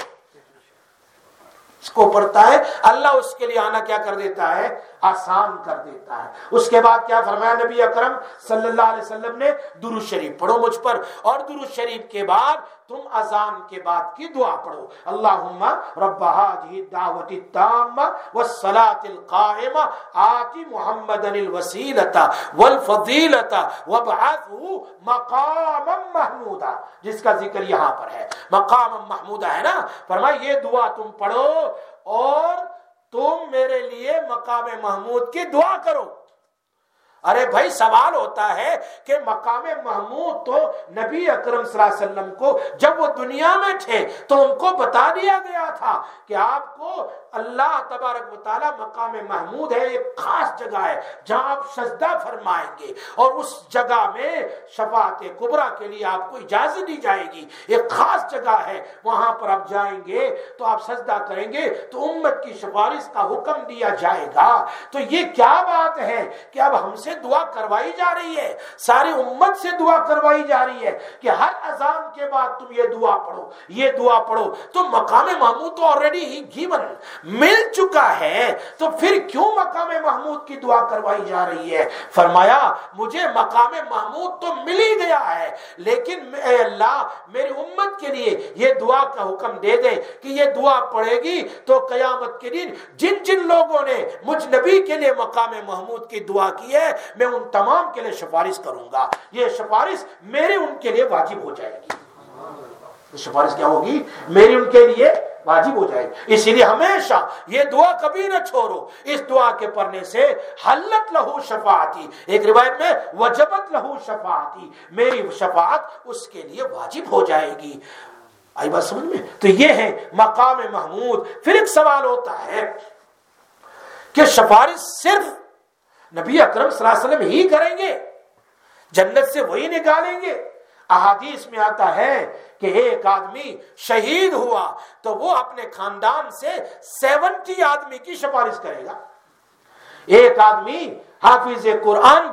اس کو پڑھتا ہے اللہ اس کے لیے آنا کیا کر دیتا ہے؟ آسان کر دیتا ہے. اس کے بعد کیا فرمایا نبی اکرم صلی اللہ علیہ وسلم نے؟ درود شریف پڑھو مجھ پر. اور درود شریف کے بعد تم اذان کے بعد کی دعا پڑھو. اللہم رب هذه الدعوة التامة والصلاة القائمة آت محمدا الوسیلة والفضیلة وابعثه مقاما محمودا. جس کا ذکر یہاں پر ہے مقام محمودہ ہے نا. فرمایا یہ دعا تم پڑھو اور تم میرے لیے مقام محمود کی دعا کرو. ارے بھائی سوال ہوتا ہے کہ مقام محمود تو نبی اکرم صلی اللہ علیہ وسلم کو جب وہ دنیا میں تھے تو ان کو بتا دیا گیا تھا کہ آپ کو اللہ تبارک و تعالیٰ مقام محمود ہے، ایک خاص جگہ ہے جہاں آپ سجدہ فرمائیں گے اور اس جگہ میں شفاعت کبریٰ کے لیے آپ کو اجازت دی جائے گی. ایک خاص جگہ ہے، وہاں پر آپ جائیں گے تو آپ سجدہ کریں گے تو امت کی سفارش کا حکم دیا جائے گا. تو یہ کیا بات ہے کہ اب ہم سے دعا کروائی جا رہی ہے، ساری امت سے دعا کروائی جا رہی ہے کہ ہر اذان کے بعد تم یہ دعا پڑھو، یہ دعا پڑھو. تو مقام محمود تو آلریڈی ہی گیون مل چکا ہے، تو پھر کیوں مقام محمود کی دعا کروائی جا رہی ہے؟ فرمایا مجھے مقام محمود تو مل ہی گیا ہے، لیکن اے اللہ میری امت کے لیے یہ دعا کا حکم دے دے کہ یہ دعا پڑھے گی تو قیامت کے دن جن جن لوگوں نے مجھ نبی کے لیے مقام محمود کی دعا کی ہے میں ان تمام کے لیے سفارش کروں گا. یہ سفارش میرے ان کے لیے واجب ہو جائے گی. سفارش کیا ہوگی؟ میری ان کے لیے واجب ہو جائے گی. اسی لیے ہمیشہ یہ دعا کبھی نہ چھوڑو. اس دعا کے پڑھنے سے حلت لہو شفاعتی، ایک روایت میں وجبت لہو شفاعتی، میری شفاعت اس کے لیے واجب ہو جائے گی. آئی بات سمجھ میں؟ تو یہ ہے مقام محمود. پھر ایک سوال ہوتا ہے کہ سفارش صرف نبی اکرم صلی اللہ علیہ وسلم ہی کریں گے، جنت سے وہی نکالیں گے؟ احادیث میں آتا ہے کہ ایک آدمی شہید ہوا تو وہ اپنے خاندان سے 70 آدمی کی سفارش کرے گا. ایک آدمی حافظ قرآن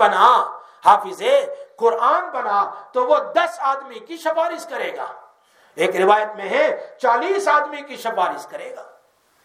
بنا تو وہ 10 آدمی کی سفارش کرے گا. ایک روایت میں ہے 40 آدمی کی سفارش کرے گا.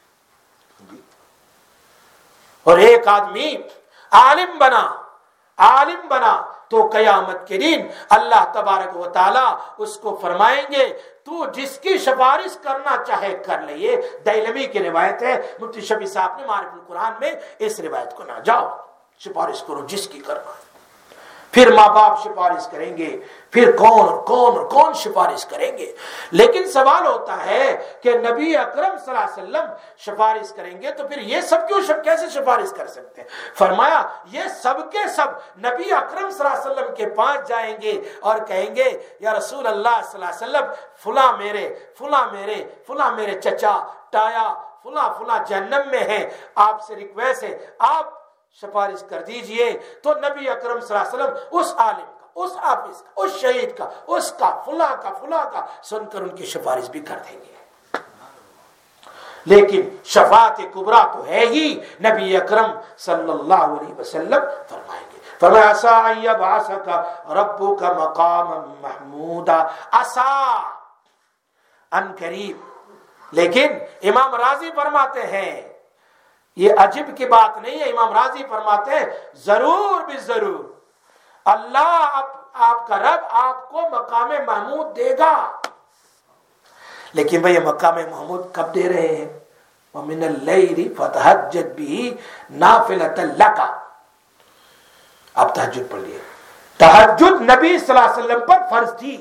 اور ایک آدمی عالم بنا تو قیامت کے دن اللہ تبارک و تعالی اس کو فرمائیں گے تو جس کی سفارش کرنا چاہے کر لے. یہ دیلمی کی روایت ہے. مفتی شفیع صاحب نے معرف القرآن میں اس روایت کو نہ جاؤ سفارش کرو جس کی کرنا ہے. پھر ماں باپ سفارش کریں گے، پھر کون سفارش کریں گے. لیکن سوال ہوتا ہے کہ نبی اکرم صلی اللہ علیہ وسلم سفارش کریں گے تو پھر یہ سب کیسے سفارش کر سکتے ہیں؟ فرمایا یہ سب کے سب نبی اکرم صلی اللہ علیہ وسلم کے پاس جائیں گے اور کہیں گے یا رسول اللہ صلی اللہ علیہ وسلم فلاں میرے چچا تایا فلاں جہنم میں ہیں، آپ سے ریکویسٹ ہے آپ سفارش کر دیجئے. تو نبی اکرم صلی اللہ علیہ وسلم اس عالم کا، اس حافظ کا، اس شہید کا، اس کا فلاں کا سن کر ان کی سفارش بھی کر دیں گے. لیکن شفاعت کبریٰ تو ہے ہی نبی اکرم صلی اللہ علیہ وسلم فرمائیں گے. فرمایا عسیٰ ان یبعثک ربک مقاما محمودا، عسیٰ ان قریب. لیکن امام راضی فرماتے ہیں یہ عجب کی بات نہیں ہے. امام راضی فرماتے ہیں ضرور بھی ضرور اللہ آپ کا رب آپ کو مقام محمود دے گا. لیکن بھئی مقام محمود کب دے رہے ہیں؟ وَمِنَ اللَّيْلِ فَتَهَجَّدْ بِهِ نَافِلَةً لَكَ. آپ تہجد پڑھ لیے. تہجد نبی صلی اللہ علیہ وسلم پر فرض تھی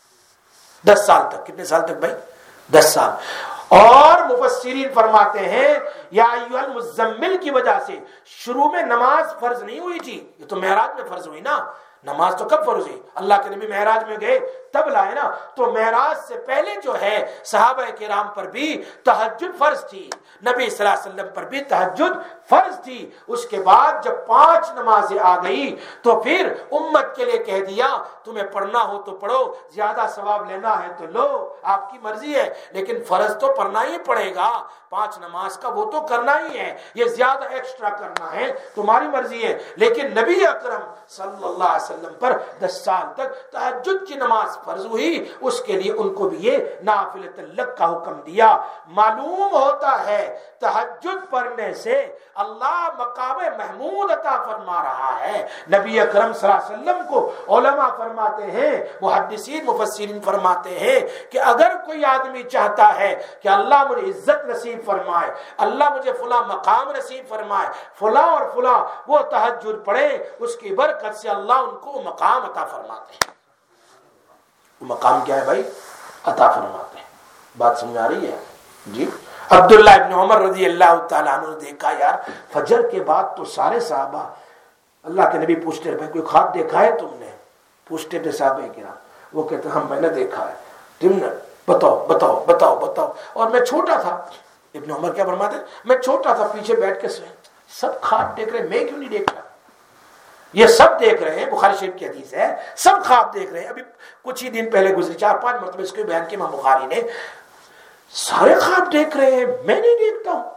10 سال تک. کتنے سال تک بھائی؟ 10 سال. اور مفسرین فرماتے ہیں یا ایھا المزمل کی وجہ سے شروع میں نماز فرض نہیں ہوئی تھی، یہ تو معراج میں فرض ہوئی نا. نماز تو کب فرض ہوئی؟ اللہ کے نبی معراج میں گئے تب لائے نا. تو معراج سے پہلے جو ہے صحابہ کرام پر بھی تہجد فرض تھی، نبی صلی اللہ علیہ وسلم پر بھی تہجد فرض تھی. اس کے بعد جب 5 نمازیں آ گئی تو پھر امت کے لیے کہہ دیا تمہیں پڑھنا ہو تو پڑھو، زیادہ ثواب لینا ہے تو لو، آپ کی مرضی ہے، لیکن فرض تو پڑھنا ہی پڑے گا. 5 نماز کا وہ تو کرنا ہی ہے، یہ زیادہ ایکسٹرا کرنا ہے تمہاری مرضی ہے. لیکن نبی اکرم صلی اللہ علیہ وسلم پر 10 سال تک تہجد کی نماز فرض ہوئی، اس کے لیے ان کو بھی یہ نافلۃ لک کا حکم دیا. معلوم ہوتا ہے تہجد پڑھنے سے اللہ مقام محمود عطا فرما رہا ہے. نبی اکرم صلی اللہ علیہ وسلم کو علماء فرماتے ہیں، محدثین مفسرین فرماتے ہیں کہ اگر کوئی آدمی چاہتا ہے کہ اللہ مجھے عزت نصیب فرمائے، اللہ مجھے فلاں مقام نصیب فرمائے، فلاں اور فلاں، وہ تہجد پڑھے، اس کی برکت سے اللہ ان کو مقام عطا فرماتے ہیں. مقام کیا ہے بھائی؟ عطا فرماتے ہیں. بات سمجھ آ رہی ہے؟ جی. عبداللہ ابن عمر رضی اللہ تعالیٰ عنہ نے دیکھا یار فجر کے بعد تو سارے صحابہ اللہ کے نبی پوچھتے رہے کوئی خواب دیکھا ہے تم نے؟ پوچھتے تھے صحابہ کرام، وہ کہتے ہیں ہم میں نے دیکھا ہے. تم نے بتاؤ بتاؤ بتاؤ بتاؤ. اور میں چھوٹا تھا. ابن عمر کیا فرماتے ہیں؟ میں چھوٹا تھا، پیچھے بیٹھ کے سوئے، سب خواب دیکھ رہے، میں کیوں نہیں دیکھ رہا؟ یہ سب دیکھ رہے ہیں، بخاری شریف کی حدیث ہے، سب خواب دیکھ رہے ہیں. ابھی کچھ ہی دن پہلے گزری، 4-5 مرتبہ اس کو بیان کیا امام بخاری نے. سارے خواب دیکھ رہے ہیں، میں نہیں دیکھتا ہوں،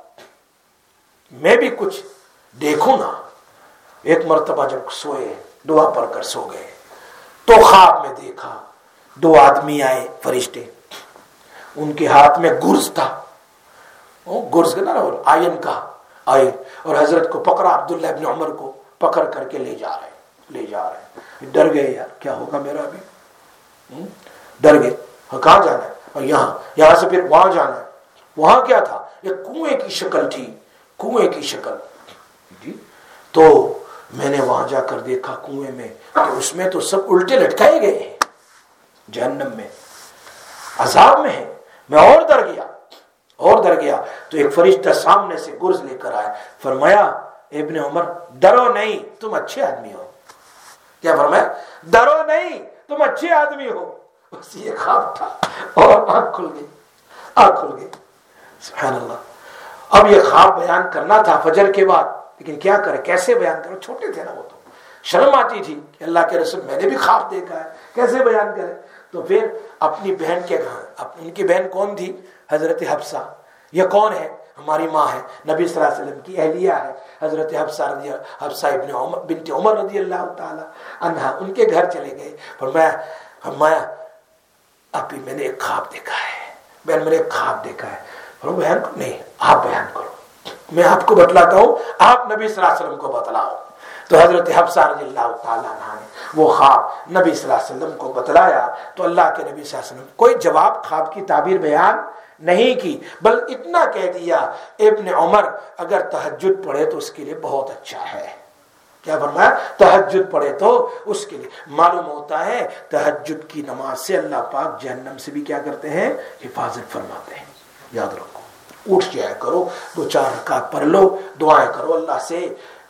میں بھی کچھ دیکھوں نا. ایک مرتبہ جب سوئے، دعا پڑھ کر سو گئے، تو خواب میں دیکھا 2 آدمی آئے فرشتے، ان کے ہاتھ میں گرز تھا، گرز نا آئین کا آئین، اور حضرت کو پکڑا، عبداللہ ابن عمر کو پکڑ کر کے لے جا رہے. ڈر گئے یار کیا ہوگا میرا بھی، ڈر گئے. کہاں جانا ہے؟ اور یہاں سے پھر وہاں جانا ہے. وہاں کیا تھا؟ یہ کنویں کی شکل تھی، کنویں کی شکل جی. تو میں نے وہاں جا کر دیکھا کنویں میں کہ اس میں تو سب الٹے لٹکائے گئے ہیں، جہنم میں عذاب میں ہے. میں اور ڈر گیا تو ایک فرشتہ سامنے سے گرز لے کر آیا، فرمایا ابن عمر ڈرو نہیں، تم اچھے آدمی ہو. کیا فرمایا؟ ڈرو نہیں، تم اچھے آدمی ہو. بس یہ خواب تھا اور آنکھ کھل گئی. سبحان اللہ. اب یہ خواب بیان کرنا تھا فجر کے بعد، لیکن کیا کرے، کیسے بیان کرے؟ چھوٹے تھے نا وہ، تو شرم آتی تھی کہ اللہ کے رسول میں نے بھی خواب دیکھا ہے، کیسے بیان کرے. تو پھر اپنی بہن کے گھر، ان کی بہن کون تھی؟ حضرت حفصہ. یہ کون ہے؟ ہماری ماں ہے، نبی صلی اللہ علیہ وسلم کی اہلیہ ہے، حضرت حفصہ ابن عمر بنت عمر رضی اللہ تعالی عنہا. ان کے گھر چلے گئے. فرمایا ابھی میں نے ایک خواب دیکھا ہے. بہن میں نے ایک خواب دیکھا ہے. بہن کو نہیں، آپ بیان کرو، میں آپ کو بتلاتا ہوں، آپ نبی صلی اللہ علیہ وسلم کو بتلاؤ. تو حضرت حفصہ رضی اللہ تعالیٰ عنہ نے وہ خواب نبی صلی اللہ علیہ وسلم کو بتلایا. تو اللہ کے نبی صلی اللہ علیہ وسلم کوئی جواب خواب کی تعبیر بیان نہیں کی، بل اتنا کہہ دیا ابن عمر اگر تہجد پڑھے تو اس کے لیے بہت اچھا ہے. کیا فرمایا؟ تہجد پڑھے تو اس کے لیے. معلوم ہوتا ہے تہجد کی نماز سے اللہ پاک جہنم سے بھی کیا کرتے ہیں؟ حفاظت فرماتے ہیں. یاد رکھو، اٹھ جایا کرو، 2-4 رکعت پڑھ لو، دعائیں کرو اللہ سے.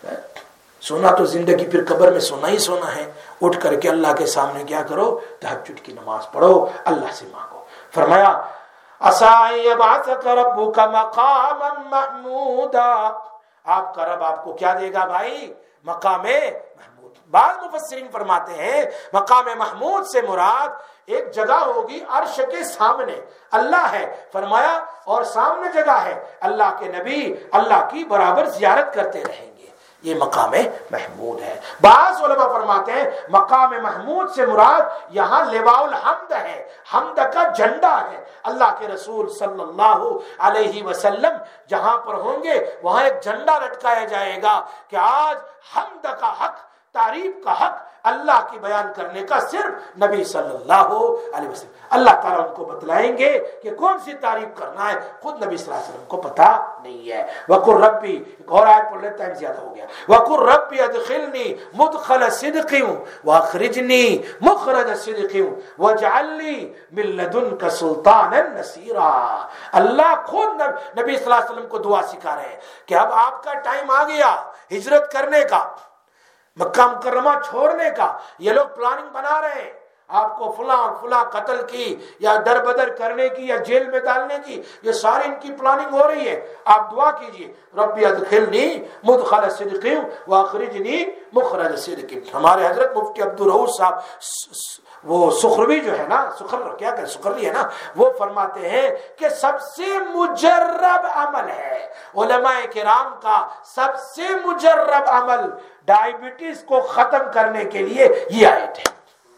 سونا تو زندگی پھر قبر میں سونا ہی سونا ہے. اٹھ کر کے اللہ کے سامنے کیا کرو؟ تہجد کی نماز پڑھو، اللہ سے مانگو. فرمایا عَسَىٰ أَن يَبْعَثَكَ رَبُّكَ مَقَامًا مَحْمُودًا. آپ کا رب آپ کو کیا دے گا بھائی؟ مقام محمود. بعض مفسرین فرماتے ہیں مقام محمود سے مراد ایک جگہ ہوگی عرش کے سامنے اللہ ہے. فرمایا اور سامنے جگہ ہے، اللہ کے نبی اللہ کی برابر زیارت کرتے رہیں گے. یہ مقام محمود ہے. بعض علماء فرماتے ہیں مقام محمود سے مراد یہاں لواء الحمد ہے، حمد کا جھنڈا ہے. اللہ کے رسول صلی اللہ علیہ وسلم جہاں پر ہوں گے وہاں ایک جھنڈا لٹکایا جائے گا کہ آج حمد کا حق تعریف کا حق اللہ کی بیان کرنے کا صرف نبی صلی اللہ علیہ وسلم. اللہ تعالیٰ ان کو بتلائیں گے کہ کون سی تعریف کرنا ہے، خود نبی صلی اللہ علیہ وسلم کو پتا نہیں ہے. وَقُلْ رَبِّ، ایک اور آیت پڑھ لیتے ہیں، زیادہ ہو گیا. وَقُلْ رَبِّ ادْخِلْنِي مُدْخَلَ صِدْقٍ وَأَخْرِجْنِي مُخْرَجَ صِدْقٍ وَاجْعَلْ لِي مِن لَّدُنْكَ سُلْطَانًا نَصِيرًا. اللہ خود نبی صلی اللہ علیہ وسلم کو دعا سکھا رہے ہیں کہ اب آپ کا ٹائم آ گیا ہجرت کرنے کا، مکہ مکرمہ چھوڑنے کا. یہ لوگ پلاننگ بنا رہے ہیں آپ کو فلاں اور فلاں قتل کی یا در بدر کرنے کی یا جیل میں ڈالنے کی، یہ ساری ان کی پلاننگ ہو رہی ہے. آپ دعا کیجئے ربی ادخلنی مدخل صدق واخرجنی مخرج صدق. ہمارے حضرت مفتی عبدالرؤوف صاحب وہ سخروی جو ہے نا، سخروی ہے نا، وہ فرماتے ہیں کہ سب سے مجرب عمل ہے علماء کرام کا، سب سے مجرب عمل ڈائبٹیز کو ختم کرنے کے لیے یہ آیت ہے.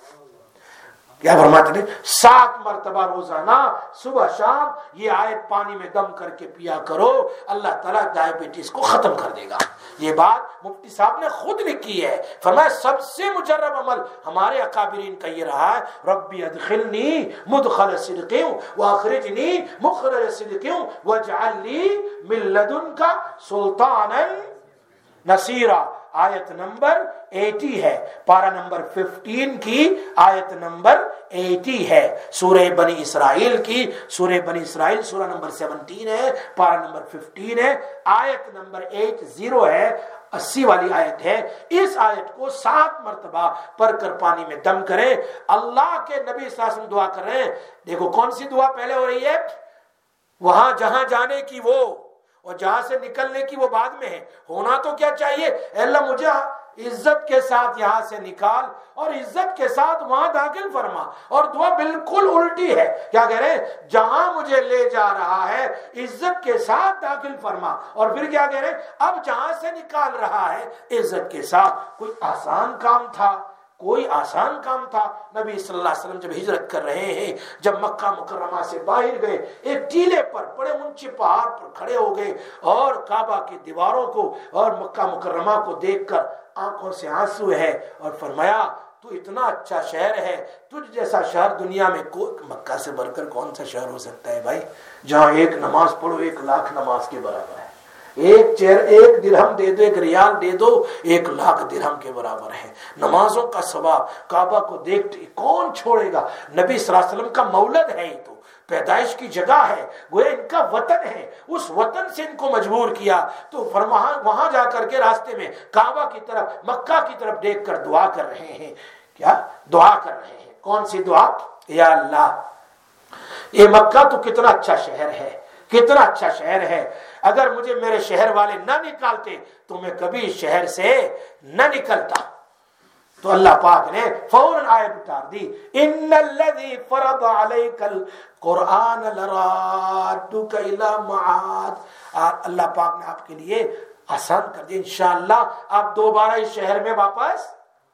کیا فرماتے ہیں؟ 7 مرتبہ روزانہ صبح شام یہ آیت پانی میں دم کر کے پیا کرو، اللہ تعالیٰ ڈائبٹیز کو ختم کر دے گا. یہ بات مفتی صاحب نے خود لکھی ہے. فرمایا سب سے مجرب عمل ہمارے اکابرین کا یہ رہا ہے، ربی ادخلنی مدخل صدق واخرجنی مخرج صدق واجعل لی من لدنک سلطانا نصیرا. آیت نمبر 80 ہے، پارہ نمبر 15 کی آیت نمبر 80 ہے، سورہ بنی اسرائیل کی. سورہ بنی اسرائیل سورہ نمبر 17 ہے، پارہ نمبر 15 ہے، آیت نمبر 80 ہے، 80 والی آیت ہے. اس آیت کو 7 مرتبہ پڑھ کر پانی میں دم کریں. اللہ کے نبی صلی اللہ علیہ وسلم دعا کر رہے ہیں. دیکھو کون سی دعا پہلے ہو رہی ہے، وہاں جہاں جانے کی وہ اور جہاں سے نکلنے کی وہ بعد میں ہے. ہونا تو کیا چاہیے، اے اللہ مجھے عزت کے ساتھ یہاں سے نکال اور عزت کے ساتھ وہاں داخل فرما. اور دعا بالکل الٹی ہے، کیا کہہ رہے ہیں، جہاں مجھے لے جا رہا ہے عزت کے ساتھ داخل فرما. اور پھر کیا کہہ رہے ہیں، اب جہاں سے نکال رہا ہے عزت کے ساتھ. کوئی آسان کام تھا، کوئی آسان کام تھا. نبی صلی اللہ علیہ وسلم جب ہجرت کر رہے ہیں، جب مکہ مکرمہ سے باہر گئے، ایک ٹیلے پر بڑے اونچے پہاڑ پر کھڑے ہو گئے اور کعبہ کی دیواروں کو اور مکہ مکرمہ کو دیکھ کر آنکھوں سے آنسو ہے اور فرمایا تو اتنا اچھا شہر ہے، تجھ جیسا شہر دنیا میں مکہ سے بڑھ کر کون سا شہر ہو سکتا ہے بھائی، جہاں ایک نماز پڑھو 1,00,000 نماز کے برابر ہے. ایک درہم دے دو، 1 ریال دے دو، 1,00,000 درہم کے برابر ہے. نمازوں کا ثواب کعبہ کو دیکھتے کون چھوڑے گا. نبی صلی اللہ علیہ وسلم کا مولد ہے، تو پیدائش کی جگہ ہے، گویا ان کا وطن ہے. اس وطن سے ان کو مجبور کیا تو وہاں جا کر کے راستے میں کعبہ کی طرف، مکہ کی طرف دیکھ کر دعا کر رہے ہیں. کیا دعا کر رہے ہیں؟ کون سی دعا؟ یا اللہ یہ مکہ تو کتنا اچھا شہر ہے، کتنا اچھا شہر ہے. اگر مجھے میرے شہر والے نہ نکالتے تو میں کبھی شہر سے نہ نکلتا. تو اللہ پاک نے فوراً آیت اتار دی، ان الذی فرض علیک القرآن لرادک الی معاد. اللہ پاک نے آپ کے لیے آسان کر دی، انشاءاللہ آپ دوبارہ اس شہر میں واپس.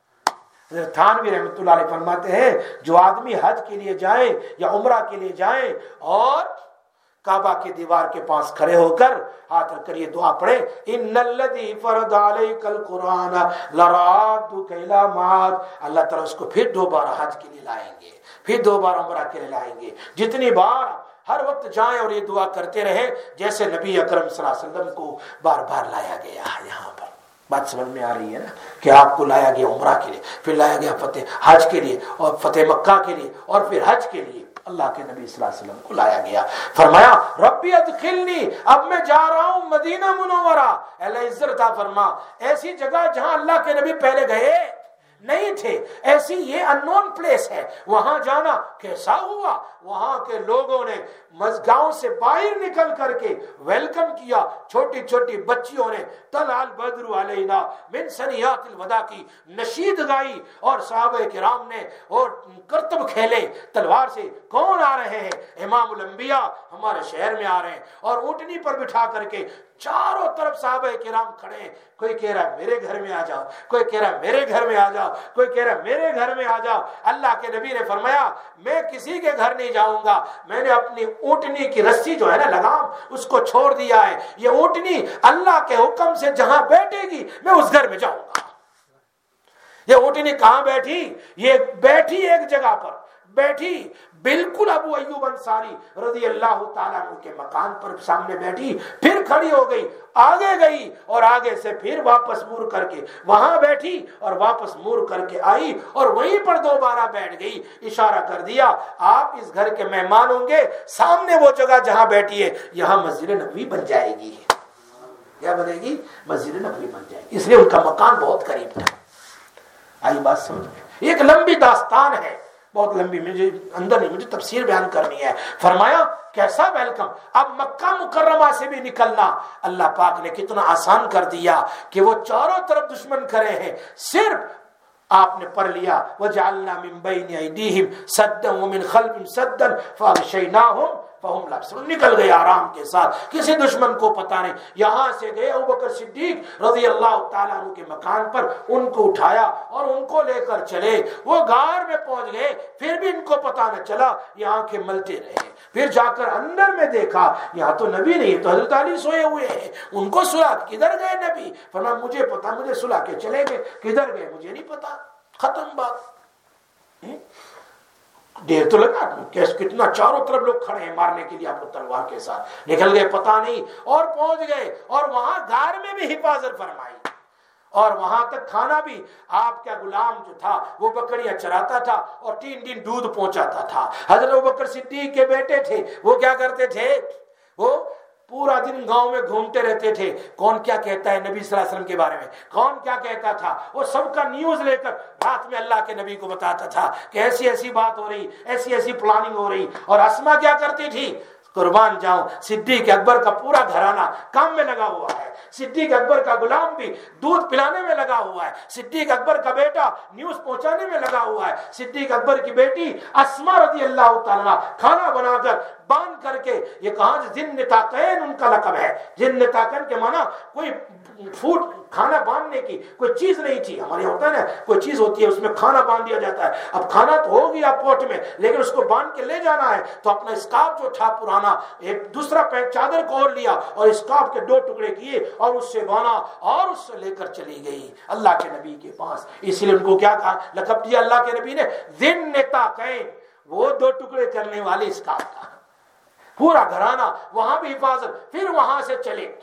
حضرت تھانوی رحمۃ اللہ علیہ فرماتے ہیں جو آدمی حج کے لیے جائیں یا عمرہ کے لیے جائیں اور کعبہ کی دیوار کے پاس کھڑے ہو کر ہاتھ رکھ کر یہ دعا پڑھے، ان الذی فرض علیک القرآن لرادک الی معاد، اللہ تعالیٰ اس کو پھر دوبارہ حج کے لیے لائیں گے، پھر دوبارہ عمرہ کے لیے لائیں گے. جتنی بار ہر وقت جائیں اور یہ دعا کرتے رہیں جیسے نبی اکرم صلی اللہ علیہ وسلم کو بار بار لایا گیا. یہاں پر بات سمجھ میں آ رہی ہے نا کہ آپ کو لایا گیا عمرہ کے لیے، پھر لایا گیا فتح حج کے لیے اور فتح مکہ کے لیے اور پھر حج کے لیے. اللہ کے نبی صلی اللہ علیہ وسلم کو لایا گیا. فرمایا ربی ادخلنی، اب میں جا رہا ہوں مدینہ منورہ. اللہ عزت عطا فرما ایسی جگہ جہاں اللہ کے نبی پہلے گئے نہیں تھے، ایسی یہ انون پلیس ہے. وہاں جانا کیسا ہوا، وہاں کے لوگوں نے گاؤں سے باہر نکل کر کے ویلکم کیا. چھوٹی چھوٹی بچیوں نے طلع البدر علینا من ثنیات الوداع کی نشید گائی اور صحابہ کرام نے اور کرتب کھیلے تلوار سے. کون آ رہے ہیں؟ امام الانبیاء ہمارے شہر میں آ رہے ہیں. اور اونٹنی پر بٹھا کر کے چاروں طرف صحابہ کرام کھڑے ہیں. کوئی کہہ رہا ہے میرے گھر میں آ جاؤ، کوئی کہہ رہا ہے میرے گھر میں آ جاؤ، کوئی کہہ رہا ہے میرے گھر میں آ جاؤ. اللہ کے نبی نے فرمایا میں کسی کے گھر نہیں جاؤں گا، میں نے اپنی اونٹنی کی رسی جو ہے نا لگام اس کو چھوڑ دیا ہے. یہ اونٹنی اللہ کے حکم سے جہاں بیٹھے گی میں اس گھر میں جاؤں گا. یہ اونٹنی کہاں بیٹھی؟ یہ بیٹھی ایک جگہ پر، بیٹھی بالکل ابو ایوب انصاری رضی اللہ تعالیٰ عنہ کے مکان پر سامنے بیٹھی، پھر کھڑی ہو گئی، آگے گئی اور آگے سے پھر واپس مور کر کے وہاں بیٹھی اور واپس مور کر کے آئی اور وہیں پر دوبارہ بیٹھ گئی۔ اشارہ کر دیا آپ اس گھر کے مہمان ہوں گے، سامنے وہ جگہ جہاں بیٹھی ہے یہاں مسجد نبوی بن جائے گی۔ کیا بنے گی؟ مسجد نبوی بن جائے گی، اس لیے ان کا مکان بہت قریب تھا۔ آئی بات سمجھ میں؟ ایک لمبی داستان ہے، بہت لمبی، مجھے اندر نہیں، مجھے تفسیر بیان کرنی ہے۔ فرمایا کیسا ویلکم، اب مکہ مکرمہ سے بھی نکلنا اللہ پاک نے کتنا آسان کر دیا کہ وہ چاروں طرف دشمن کھڑے ہیں، صرف آپ نے پڑھ لیا وَجَعَلْنَا مِن بَيْنِ أَيْدِيهِمْ سَدًّا وَمِن خَلْفِهِمْ سَدًّا فَأَغْشَيْنَاهُمْ فَهُمْ لَا يُبْصِرُونَ، نکل گئے آرام کے ساتھ، کسی دشمن کو پتہ نہیں۔ یہاں سے گئے ابوبکر صدیق رضی اللہ تعالیٰ عنہ کے مکان پر، ان کو اٹھایا اور ان کو لے کر چلے، وہ غار میں پہنچ گئے، پھر بھی ان کو پتہ نہ چلا، یہ آنکھیں ملتے رہے۔ پھر جا کر اندر میں دیکھا یہاں تو نبی نہیں، تو حضرت علی سوئے ہوئے ہیں، ان کو سلا، کدھر گئے نبی؟ فرمایا مجھے پتا، مجھے سلا کے چلے گئے، کدھر گئے مجھے نہیں پتا، ختم بات۔ دیر تو لگا، کتنا چاروں طرف لوگ کھڑے ہیں مارنے کے لیے آپ کو تلوار کے ساتھ، نکل گئے پتہ نہیں، اور پہنچ گئے اور وہاں غار میں بھی حفاظت فرمائی، اور وہاں تک کھانا بھی آپ کا غلام جو تھا وہ بکریاں چراتا تھا اور 3 دن دودھ پہنچاتا تھا۔ حضرت ابوبکر صدیق کے بیٹے تھے، وہ کیا کرتے تھے؟ وہ پورا دن گاؤں میں گھومتے رہتے تھے، کون کیا کہتا ہے نبی صلی اللہ علیہ وسلم کے بارے میں، کون کیا کہتا تھا، وہ سب کا نیوز لے کر رات میں اللہ کے نبی کو بتاتا تھا کہ ایسی ایسی بات ہو رہی، ایسی ایسی پلاننگ ہو رہی۔ اور اسما کیا کرتی تھی؟ قربان جاؤں، صدیق اکبر کا پورا گھرانہ کام میں لگا ہوا ہے، صدیق اکبر کا غلام بھی دودھ پلانے میں لگا ہوا ہے، صدیق اکبر کا بیٹا نیوز پہنچانے میں لگا ہوا ہے، صدیق اکبر کی بیٹی اسما رضی اللہ تعالیٰ کھانا بنا کر باندھ کر کے، یہ کہاں جن نتاقین ان کا لقب ہے، جن نتاقین کے معنی کوئی فوڈ کھانا باندھنے کی کوئی چیز نہیں تھی، ہمارے ہوتا ہے نا کوئی چیز ہوتی ہے اس میں کھانا باندھ دیا جاتا ہے، اب کھانا تو ہو گیا پوٹ میں لیکن اس کو باندھ کے لے جانا ہے، تو اپنا اسکارف جو تھا پرانا ایک دوسرا چادر کو اور لیا اور اسکارف کے 2 ٹکڑے کیے اور اس سے بانا اور اس سے لے کر چلی گئی اللہ کے نبی کے پاس۔ اس لیے ان کو کیا کہا، لقب دیا اللہ کے نبی نے ذن نتاقین، وہ 2 ٹکڑے کرنے والے اسکارف تھا۔ پورا گھرانہ وہاں بھی حفاظت، پھر وہاں سے چلے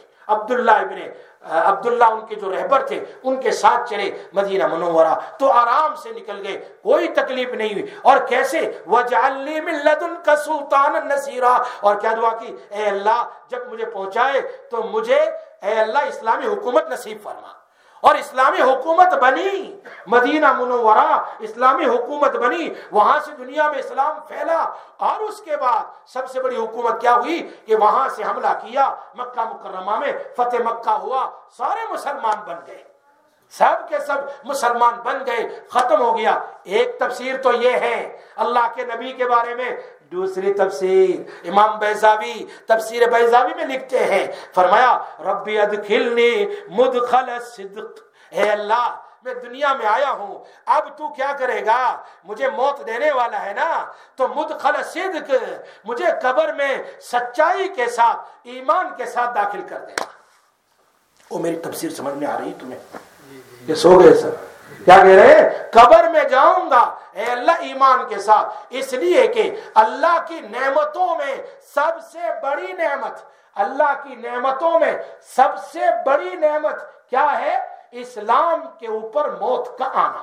عبداللہ ان کے جو رہبر تھے ان کے ساتھ چلے مدینہ منورہ، تو آرام سے نکل گئے، کوئی تکلیف نہیں ہوئی۔ اور کیسے؟ وَجَعَلْ لِي مِن لَّدُنْكَ سُلْطَانًا نَصِيرًا، اور کیا دعا کی، اے اللہ جب مجھے پہنچائے تو مجھے اے اللہ اسلامی حکومت نصیب فرما۔ اور اسلامی حکومت بنی، مدینہ منورہ اسلامی حکومت بنی، وہاں سے دنیا میں اسلام پھیلا، اور اس کے بعد سب سے بڑی حکومت کیا ہوئی کہ وہاں سے حملہ کیا، مکہ مکرمہ میں فتح مکہ ہوا، سارے مسلمان بن گئے، سب کے سب مسلمان بن گئے، ختم ہو گیا۔ ایک تفسیر تو یہ ہے اللہ کے نبی کے بارے میں، دوسری تفسیر امام بیضاوی تفسیر بیضاوی میں لکھتے ہیں، فرمایا ربی ادخلنی مدخل الصدق، اے اللہ میں دنیا میں آیا ہوں، اب تو کیا کرے گا، مجھے موت دینے والا ہے نا، تو مدخل صدق، مجھے قبر میں سچائی کے ساتھ ایمان کے ساتھ داخل کر دے گا۔ وہ میری تفسیر سمجھ میں آ رہی تمہیں؟ یہ سو گئے سر، کیا کہہ رہے ہیں؟ قبر میں جاؤں گا اے اللہ ایمان کے ساتھ، اس لیے کہ اللہ کی نعمتوں میں سب سے بڑی نعمت، اللہ کی نعمتوں میں سب سے بڑی نعمت کیا ہے؟ اسلام کے اوپر موت کا آنا،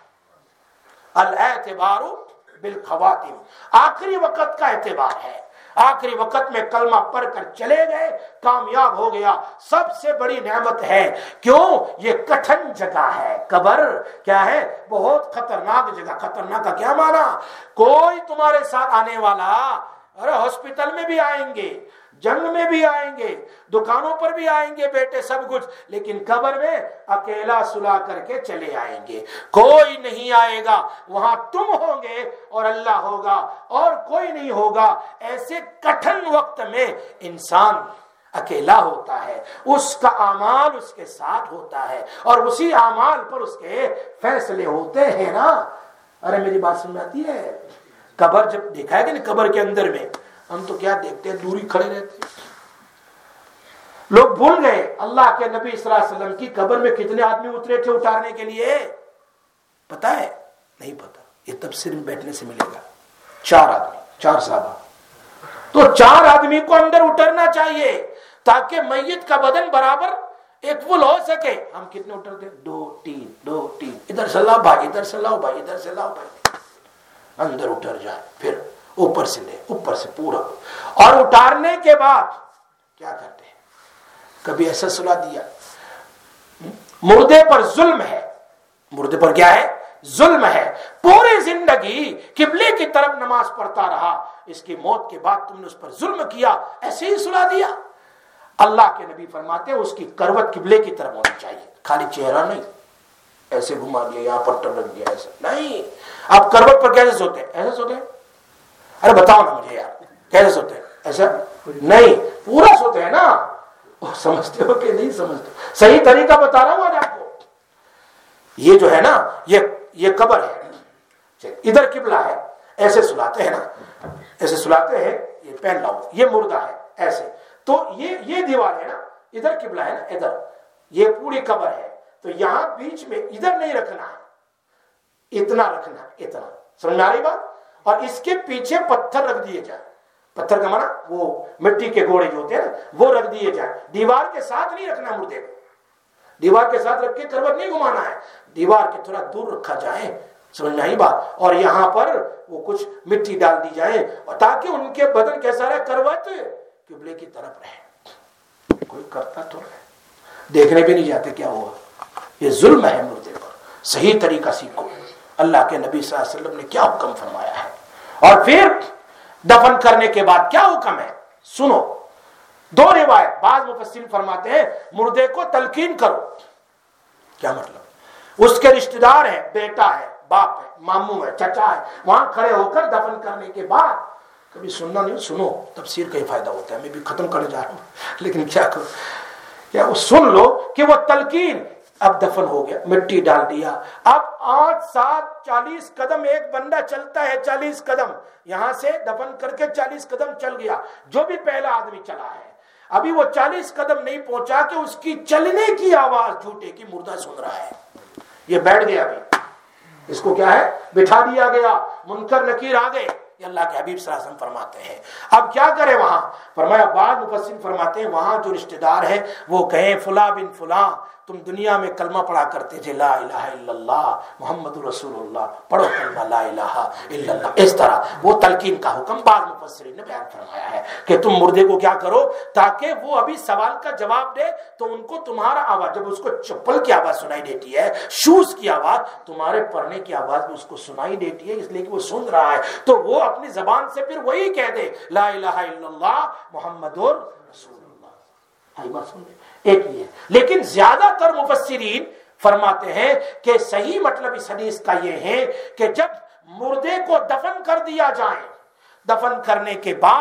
الاعتبار بالخواتم، آخری وقت کا اعتبار ہے، آخری وقت میں کلمہ پڑھ کر چلے گئے، کامیاب ہو گیا، سب سے بڑی نعمت ہے۔ کیوں؟ یہ کٹھن جگہ ہے، قبر کیا ہے؟ بہت خطرناک جگہ۔ خطرناک کا کیا معنی؟ کوئی تمہارے ساتھ آنے والا، ارے ہاسپٹل میں بھی آئیں گے، جنگ میں بھی آئیں گے، دکانوں پر بھی آئیں گے بیٹے، سب کچھ، لیکن قبر میں اکیلا سلا کر کے چلے آئیں گے، کوئی نہیں آئے گا، وہاں تم ہوں گے اور اللہ ہوگا اور کوئی نہیں ہوگا۔ ایسے کٹھن وقت میں انسان اکیلا ہوتا ہے، اس کا اعمال اس کے ساتھ ہوتا ہے اور اسی اعمال پر اس کے فیصلے ہوتے ہیں نا۔ ارے میری بات سمجھ میں آتی ہے؟ قبر جب دیکھا ہے کہ نہیں، قبر کے اندر میں ہم تو کیا دیکھتے ہیں، دوری کھڑے رہتے ہیں۔ لوگ بھول گئے اللہ کے نبی صلی اللہ علیہ وسلم کی قبر میں کتنے آدمی اترے تھے اتارنے کے لیے، پتا ہے؟ نہیں پتا. یہ تفسیر میں بیٹھنے سے ملے گا. 4 آدمی، 4 صحابہ. تو 4 آدمی کو اندر اترنا چاہیے تاکہ میت کا بدن برابر ایک فل ہو سکے. ہم کتنے اترتے؟ 2 3 2 3. ادھر سے لاؤ بھائی، ادھر سے لاؤ بھائی، ادھر سے لاؤ بھائی. اندر اتر جائے، پھر اوپر سے لے، اوپر سے پورا. اور اتارنے کے بعد کیا کرتے ہیں؟ کبھی ایسا سلا دیا. مردے پر ظلم ہے. مردے پر کیا ہے؟ ظلم ہے. پوری زندگی قبلے کی طرف نماز پڑھتا رہا، اس کی موت کے بعد تم نے اس پر ظلم کیا، ایسے ہی سلا دیا. اللہ کے نبی فرماتے ہیں اس کی کروٹ قبلے کی طرف ہونی چاہیے، خالی چہرہ نہیں ایسے گھما دیا، یہاں پر ٹرک دیا، ایسا نہیں. آپ کروٹ پر کیسے سوتے ہیں؟ ایسے سوتے ہیں؟ ارے بتاؤ نا مجھے یار، کیسے سوتے ہیں؟ ایسا نہیں، پورا سوتے ہیں نا. سمجھتے ہو کہ نہیں سمجھتے؟ صحیح طریقہ بتا رہا ہوں آج آپ کو. یہ جو ہے نا، یہ قبر ہے، ادھر قبلہ ہے، ایسے سلاتے ہیں نا، ایسے سلاتے ہیں. یہ پہن لاؤ، یہ مردہ ہے ایسے. تو یہ دیوار ہے نا، ادھر قبلہ ہے نا، ادھر یہ پوری قبر ہے. تو یہاں بیچ میں ادھر نہیں رکھنا ہے، اتنا رکھنا ہے، اتنا. سمجھ میں آ رہی بات؟ اور اس کے پیچھے پتھر رکھ دیے جائیں. پتھر کا معنی وہ مٹی کے گوڑے جو ہوتے ہیں نا، وہ رکھ دیے جائیں. دیوار کے ساتھ نہیں رکھنا مردے کو، دیوار کے ساتھ رکھ کے کروٹ نہیں گھمانا ہے، دیوار کے تھوڑا دور رکھا جائے. سمجھ میں آئی بات؟ اور یہاں پر وہ کچھ مٹی ڈال دی جائے اور تاکہ ان کے بدن کیسا رہے؟ کروٹ قبلے کی طرف رہے. کوئی کرتا تو رہے، دیکھنے بھی نہیں جاتے کیا ہوا. یہ ظلم ہے مردے پر. صحیح طریقہ سیکھو. اللہ کے نبی صلی اللہ علیہ وسلم نے کیا حکم فرمایا ہے، اور پھر دفن کرنے کے بعد کیا حکم ہے سنو. 2 روایت. بعض مفسرین فرماتے ہیں مردے کو تلقین کرو. کیا مطلب؟ اس کے رشتہ دار ہیں، بیٹا ہے، باپ ہے، ماموں ہے، چچا ہے، وہاں کھڑے ہو کر دفن کرنے کے بعد، کبھی سننا نہیں، سنو، تفسیر کا ہی فائدہ ہوتا ہے. میں بھی ختم کرنے جا رہا ہوں لیکن کیا کروں، کیا وہ سن لو کہ وہ تلقین. اب دفن ہو گیا، مٹی ڈال دیا. اب 8 7 40 قدم ایک بندہ چلتا ہے، 40 قدم یہاں سے دفن کر کے 40 قدم چل گیا. جو بھی پہلا آدمی چلا ہے، ابھی وہ 40 قدم نہیں پہنچا کہ اس کی چلنے کی آواز جھوٹے کی مردہ سن رہا ہے. یہ بیٹھ گیا، ابھی اس کو کیا ہے؟ بٹھا دیا گیا. منکر نکیر آ گئے. یہ اللہ کے حبیب صلی اللہ علیہ وسلم فرماتے ہیں اب کیا کرے وہاں؟ فرمایا بعض مفسرین فرماتے ہیں وہاں جو رشتہ دار ہے وہ کہیں فلاں بن فلاں تم دنیا میں کلمہ پڑھا کرتے تھے، لا الہ الا اللہ محمد رسول اللہ، پڑھو کلمہ لا الہ الا اللہ. اس طرح وہ تلقین کا حکم بعض مفسرین نے بیان فرمایا ہے کہ تم مردے کو کیا کرو تاکہ وہ ابھی سوال کا جواب دے تو ان کو تمہارا آواز، جب اس کو چپل کی آواز سنائی دیتی ہے، شوز کی آواز، تمہارے پڑھنے کی آواز بھی اس کو سنائی دیتی ہے، اس لیے کہ وہ سن رہا ہے، تو وہ اپنی زبان سے پھر وہی کہہ دے لا الہ الا اللہ محمد رسول اللہ. آئی بات سن لیں. ایک یہ، لیکن زیادہ تر مفسرین فرماتے ہیں کہ صحیح مطلب اس حدیث کا یہ ہے کہ جب مردے کو دفن کر دیا جائے، دفن کرنے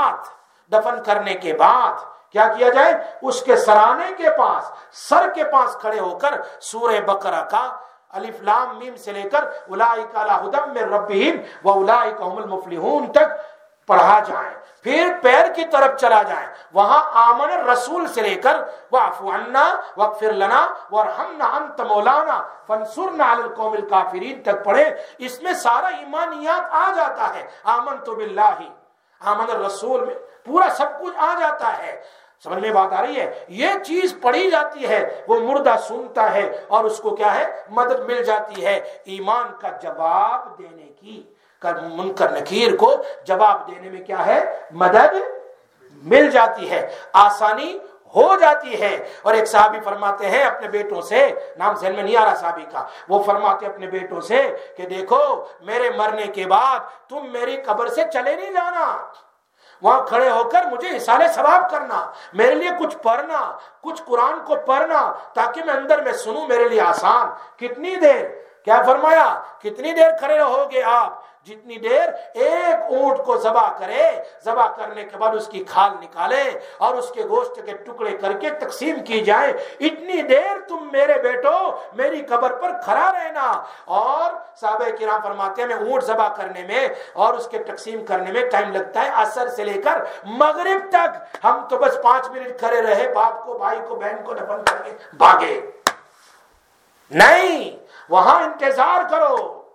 کے بعد کیا کیا جائے؟ اس کے سرانے کے پاس، سر کے پاس کھڑے ہو کر سورہ بقرہ کا الف لام میم سے لے کر اولئک علی ھدی من ربہم واولئک هم المفلحون تک پڑھا جائے. پھر پیر کی طرف چلا جائے، وہاں آمن الرسول سے لے کر واعف عنا واغفر لنا وارحمنا انت مولانا فانصرنا علی القوم الکافرین تک پڑھے. اس میں سارا ایمانیات آ جاتا ہے. آمنت باللہ، آمن الرسول میں پورا سب کچھ آ جاتا ہے. سمجھ میں بات آ رہی ہے؟ یہ چیز پڑھی جاتی ہے، وہ مردہ سنتا ہے اور اس کو کیا ہے؟ مدد مل جاتی ہے ایمان کا جواب دینے کی. منکر نکیر کو جواب دینے میں کیا ہے؟ مدد مل جاتی ہے، آسانی ہو جاتی ہے. اور ایک صحابی فرماتے ہیں اپنے بیٹوں سے، نام ذہن میں نہیں آ رہا صحابی کا، وہ فرماتے اپنے بیٹوں سے کہ دیکھو میرے مرنے کے بعد تم میری قبر سے چلے نہیں جانا، وہاں کھڑے ہو کر مجھے احسان ثواب کرنا، میرے لیے کچھ پڑھنا، کچھ قرآن کو پڑھنا تاکہ میں اندر میں سنوں، میرے لیے آسان. کتنی دیر؟ کیا فرمایا؟ کتنی دیر کھڑے رہو گے آپ؟ جتنی دیر ایک اونٹ کو ذبح کرے، ذبح کرنے کے بعد اس کی کھال نکالے اور اس کے گوشت کے ٹکڑے کر کے تقسیم کی جائے، اتنی دیر تم میرے بیٹو میری قبر پر کھڑا رہنا. اور صحابہ کرام فرماتے ہیں میں اونٹ ذبح کرنے میں اور اس کے تقسیم کرنے میں ٹائم لگتا ہے عصر سے لے کر مغرب تک. ہم تو بس 5 منٹ کھڑے رہے، باپ کو، بھائی کو، بہن کو دفن کر کے بھاگے. نہیں، وہاں انتظار کرو.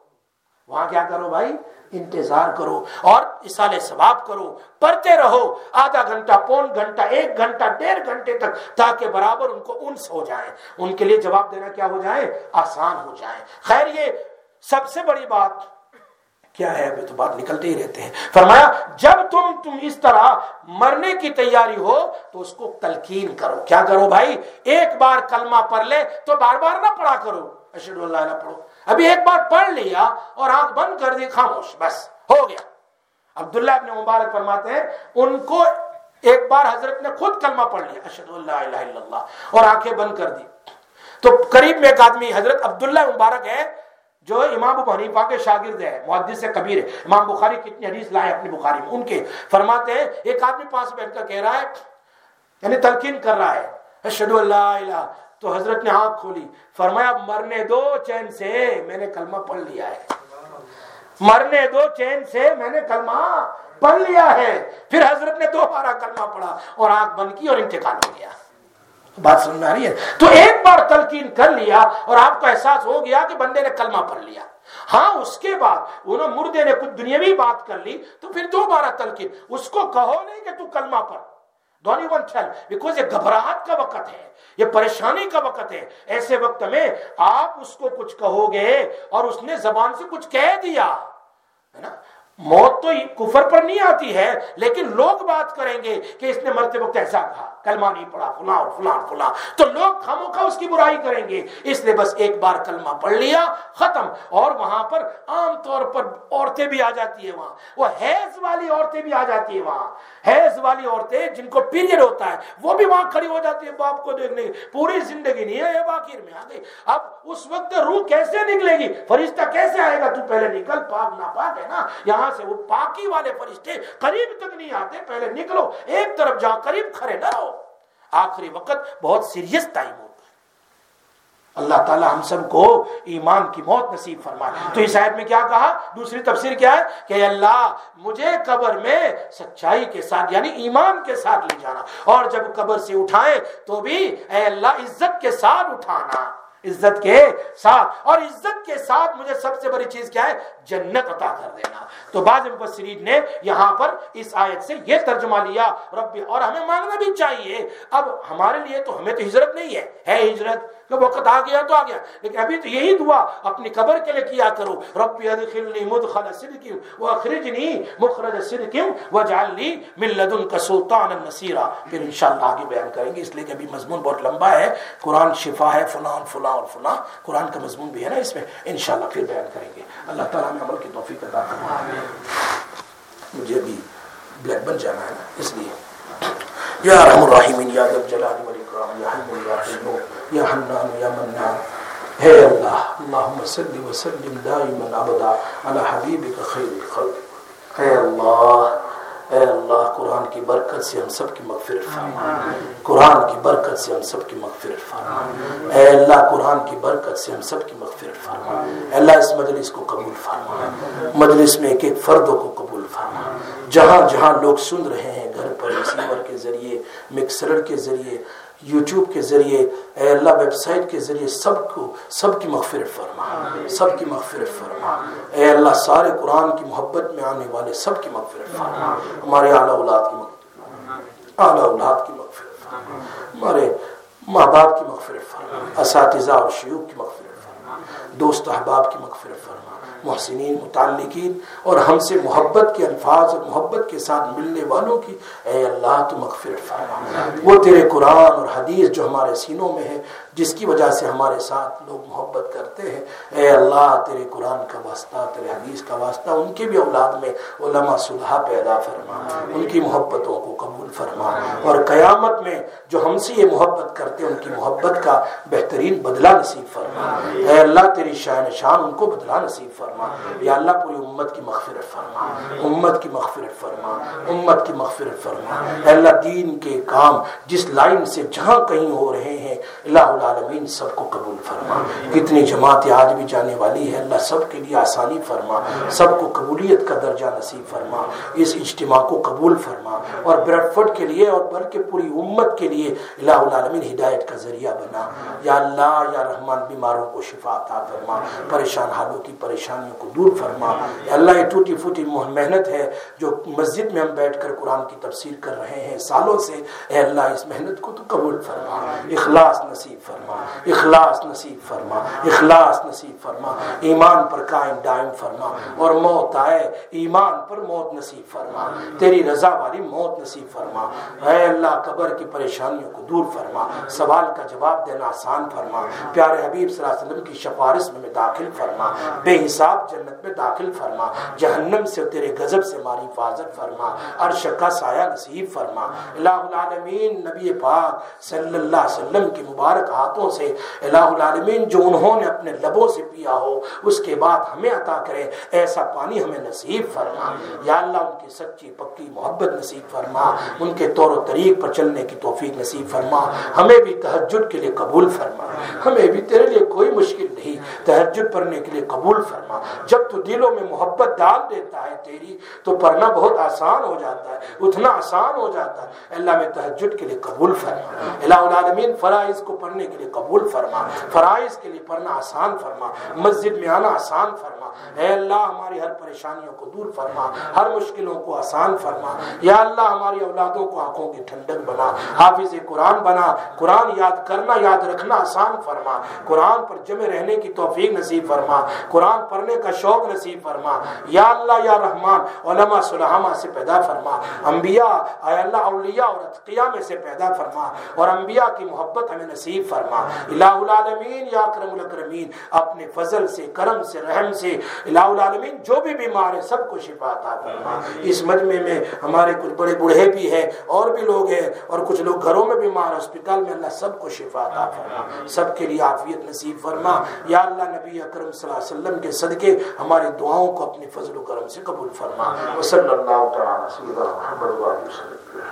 وہاں کیا کرو بھائی؟ انتظار کرو اور اصالہ ثواب کرو، پڑھتے رہو آدھا گھنٹہ، پون گھنٹہ، 1 گھنٹہ، 1.5 گھنٹے تک، تاکہ برابر ان کو انس ہو جائے، ان کے لیے جواب دینا کیا ہو جائے؟ آسان ہو جائے۔ خیر یہ سب سے بڑی بات کیا ہے؟ ابھی تو بات نکلتے ہی رہتے ہیں۔ فرمایا جب تم اس طرح مرنے کی تیاری ہو تو اس کو تلقین کرو۔ کیا کرو بھائی؟ ایک بار کلمہ پڑھ لے تو بار بار نہ پڑھا کرو، اشہد ان لا الہ الا اللہ پڑھو، ابھی ایک بار پڑھ لیا اور آنکھ بند کر دی، خاموش، بس ہو گیا۔ عبداللہ ابن مبارک فرماتے ہیں ان کو ایک بار حضرت نے خود کلمہ پڑھ لیا، اشہد ان لا الہ الا اللہ، اور آنکھیں بند کر دی، تو قریب میں ایک آدمی حضرت عبداللہ مبارک ہے جو امام ابو حنیفہ کے شاگرد ہے، محدث کبیر ہے، امام بخاری کتنی حدیث لائے اپنی بخاری میں، ان کے فرماتے ہیں ایک آدمی پاس بیٹھ کر کہہ رہا ہے، یعنی تلقین کر رہا ہے، اشہد ان لا الہ، تو حضرت نے آنکھ کھولی، فرمایا مرنے دو چین سے، میں نے کلمہ پڑھ لیا ہے، مرنے دو چین سے، میں نے کلمہ پڑھ لیا ہے۔ پھر حضرت نے دوبارہ کلمہ پڑھا اور آنکھ بند کی اور انتقال ہو گیا۔ بات سمجھ میں آ رہی ہے؟ تو ایک بار تلقین کر لیا اور آپ کو احساس ہو گیا کہ بندے نے کلمہ پڑھ لیا، ہاں اس کے بعد انہوں مردے نے کچھ دنیاوی بات کر لی تو پھر دوبارہ تلقین، اس کو کہو نہیں کہ تو کلمہ پڑھ، don't even tell, because یہ گھبراہٹ کا وقت ہے، یہ پریشانی کا وقت ہے، ایسے وقت میں آپ اس کو کچھ کہو گے اور اس نے زبان سے کچھ کہہ دیا ہے نا، موت تو کفر پر نہیں آتی ہے لیکن لوگ بات کریں گے کہ اس نے مرتے وقت ایسا کہا، کلمہ نہیں پڑھا، فلاں اور فلاں فلاں، تو لوگ خاموخواہ اس کی برائی کریں گے، اس لیے بس ایک بار کلمہ پڑھ لیا، ختم۔ اور وہاں پر عام طور پر عورتیں بھی آ جاتی ہیں، وہاں وہ حیض والی عورتیں بھی آ جاتی ہیں، وہاں حیض والی عورتیں جن کو پیریڈ ہوتا ہے وہ بھی وہاں کھڑی ہو جاتی ہے باپ کو دیکھنے، پوری زندگی نہیں ہے یہ باقیر میں آ گئی، اب اس وقت روح کیسے نکلے گی؟ فرشتہ کیسے آئے گا؟ تو پہلے نکل، پاک ناپاک ہے نا، یہاں سے وہ پاکی والے فرشتے قریب تک نہیں آتے، پہلے نکلو، ایک طرف جہاں قریب کھڑے نہ رہو۔ آخری وقت بہت سیریس ٹائم ہوگا۔ اللہ تعالی ہم سب کو ایمان کی موت نصیب فرمائے۔ تو اس آیت میں کیا کہا؟ دوسری تفسیر کیا ہے کہ اللہ مجھے قبر میں سچائی کے ساتھ یعنی ایمان کے ساتھ لے جانا، اور جب قبر سے اٹھائے تو بھی اے اللہ عزت کے ساتھ اٹھانا، عزت کے ساتھ، اور عزت کے ساتھ مجھے سب سے بڑی چیز کیا ہے؟ جنت عطا کر دینا۔ تو بعض مفسرین نے یہاں پر اس آیت سے یہ ترجمہ لیا ربی، اور ہمیں مانگنا بھی چاہیے۔ اب ہمارے لیے تو ہمیں تو ہجرت نہیں ہے ہجرت کہ وقت آ گیا تو آ گیا، لیکن ابھی تو یہی دعا اپنی قبر کے لیے کیا کرو، ربی ادخلنی مدخل صدق واخرجنی مخرج صدق واجعلنی من لدنک سلطانا نصیرا۔ پھر انشاءاللہ آگے بیان کریں گے، اس لیے کہ ابھی مضمون بہت لمبا ہے، قرآن شفا ہے، فلان فلاں اور فلاں، قرآن کا مضمون بھی ہے نا اس میں، انشاءاللہ پھر بیان کریں گے۔ اللہ تعالیٰ ہمیں عمل کی توفیق عطا فرمائے۔ مجھے بھی بلیک بن جانا ہے نا، اس لیے یا ارحم الراحمین، یا ذا الجلال والاکرام، یا حی یا قیوم، یا حنان یا منان، ہے اللہ اللہم صلی وسلم دائما ابدا علی حبیبک خیر الخلق۔ اے اللہ، اے اللہ قرآن کی برکت سے ہم سب کی مغفرت فرما، قرآن کی برکت سے ہم سب کی مغفرت فرما، اے اللہ قرآن کی برکت سے ہم سب کی مغفرت فرما، اے اللہ اس مجلس کو قبول فرما، مجلس میں ایک ایک فردوں کو قبول فرما، جہاں جہاں لوگ سن رہے ہیں گھر پر ریسیور کے ذریعے، مکسر کے ذریعے، یوٹیوب کے ذریعے، اے اللہ ویب سائٹ کے ذریعے، سب کی مغفرت فرما، سب کی مغفرت فرما، اے اللہ سارے قرآن کی محبت میں آنے والے سب کی مغفرت فرما، ہمارے اعلیٰ اولاد کی مغفرت فرما، ہمارے ماں باپ کی مغفرت فرما، اساتذہ اور شیوخ کی مغفرت فرما، دوست احباب کی مغفرت فرما، محسنین متعلقین اور ہم سے محبت کے الفاظ اور محبت کے ساتھ ملنے والوں کی اے اللہ تو مغفرت فرما۔ وہ تیرے قرآن اور حدیث جو ہمارے سینوں میں ہے، جس کی وجہ سے ہمارے ساتھ لوگ محبت کرتے ہیں، اے اللہ تیرے قرآن کا واسطہ، تیرے حدیث کا واسطہ، ان کے بھی اولاد میں علماء صلحاء پیدا فرما، ان کی محبتوں کو قبول فرما، اور قیامت میں جو ہم سے یہ محبت کرتے ہیں ان کی محبت کا بہترین بدلہ نصیب فرما، اے اللہ تیری شان ان کو بدلہ نصیب فرما، یا اللہ پوری امت کی مغفرت فرما، امت کی مغفرت فرما، امت کی مغفرت فرما، اے اللہ دین کے کام جس لائن سے جہاں کہیں ہو رہے ہیں الہ العالمین سب کو قبول فرما، کتنی جماعتیں آج بھی جانے والی ہے اللہ سب کے لیے آسانی فرما، سب کو قبولیت کا درجہ نصیب فرما، اس اجتماع کو قبول فرما، اور بریڈ فورڈ کے لیے اور بلکہ پوری امت کے لیے الہ العالمین العالمین ہدایت کا ذریعہ بنا. یا اللہ یا رحمان بیماروں کو شفا عطا فرما, پریشان حالوں کی پریشانیوں کو دور فرما. یا اللہ یہ ٹوٹی پھوٹی محنت ہے جو مسجد میں ہم بیٹھ کر قرآن کی تفسیر کر رہے ہیں سالوں سے, اے اللہ اس محنت کو تو قبول فرما, اخلاص نصیب فرما, اخلاص نصیب فرما, اخلاص نصیب فرما, ایمان پر قائم دائم فرما, اور موت آئے ایمان پر موت نصیب فرما, تیری رضا والی موت نصیب فرما. اے اللہ قبر کی پریشانیوں کو دور فرما, سوال کا جواب دینا آسان فرما, پیارے حبیب صلی اللہ علیہ وسلم کی شفاعت میں داخل فرما, بے حساب جنت میں داخل فرما, جہنم سے تیرے غضب سے ہماری حفاظت فرما, عرش کا سایہ نصیب فرما. الہ العالمین نبی پاک صلی اللہ علیہ وسلم کے مبارک ہاتھوں سے الہ العالمین جو انہوں نے اپنے لبوں سے پیا ہو اس کے بعد ہمیں عطا کرے ایسا پانی ہمیں نصیب فرما. یا اللہ ان کی سچی پکی محبت نصیب فرما, ان کے طور و طریق پر چلنے کی توفیق نصیب فرما. ہمیں بھی تہجد کے لیے قبول فرما, ہمیں بھی تیرے لیے کوئی مشکل نہیں, تہجد پڑھنے کے لیے قبول فرما. جب تو دلوں میں محبت ڈال دیتا ہے تیری تو پڑھنا بہت آسان ہو جاتا ہے, اٹھنا آسان ہو جاتا ہے. اللہ میں تہجد کے لیے قبول فرما. الہ العالمین فرائض کو پڑھنے کے لیے قبول فرما, فرائض کے لیے پڑھنا آسان فرما, مسجد میں آنا آسان فرما. اے اللہ ہماری ہر پریشانیوں کو دور فرما, ہر مشکلوں کو آسان فرما. یا اللہ ہماری اولادوں کو آنکھوں کی ٹھنڈک بنا, حافظ قرآن بنا, قرآن یاد کرنا یاد رکھنا آسان فرما, قرآن پر جمع رہنے کی توفیق نصیب فرما, قرآن پڑھنے کا شوق نصیب فرما. یا اللہ یا رحمان علماء صلحاء سے پیدا فرما, انبیاء اے اللہ اولیاء اور اتقیاء میں سے پیدا فرما, اور انبیاء کی محبت ہمیں نصیب فرما. الہ العالمین یا اکرم الاکرمین اپنے فضل سے کرم سے رحم سے الہ العالمین جو بھی بیمار ہے سب کو شفا عطا فرما. اس مجمع میں ہمارے کچھ بڑے بوڑھے بھی ہیں اور بھی لوگ ہیں, اور کچھ لوگ گھروں میں بیمار, ہسپتال میں, اللہ سب کو شفا عطا فرما, سب کے لیے عافیت نصیب فرما. یا اللہ نبی اکرم صلی اللہ علیہ وسلم کے صدقے ہماری دعاؤں کو اپنے فضل و کرم سے قبول فرما. وصلی اللہ تعالی علی سیدنا محمد و علیہ وسلم.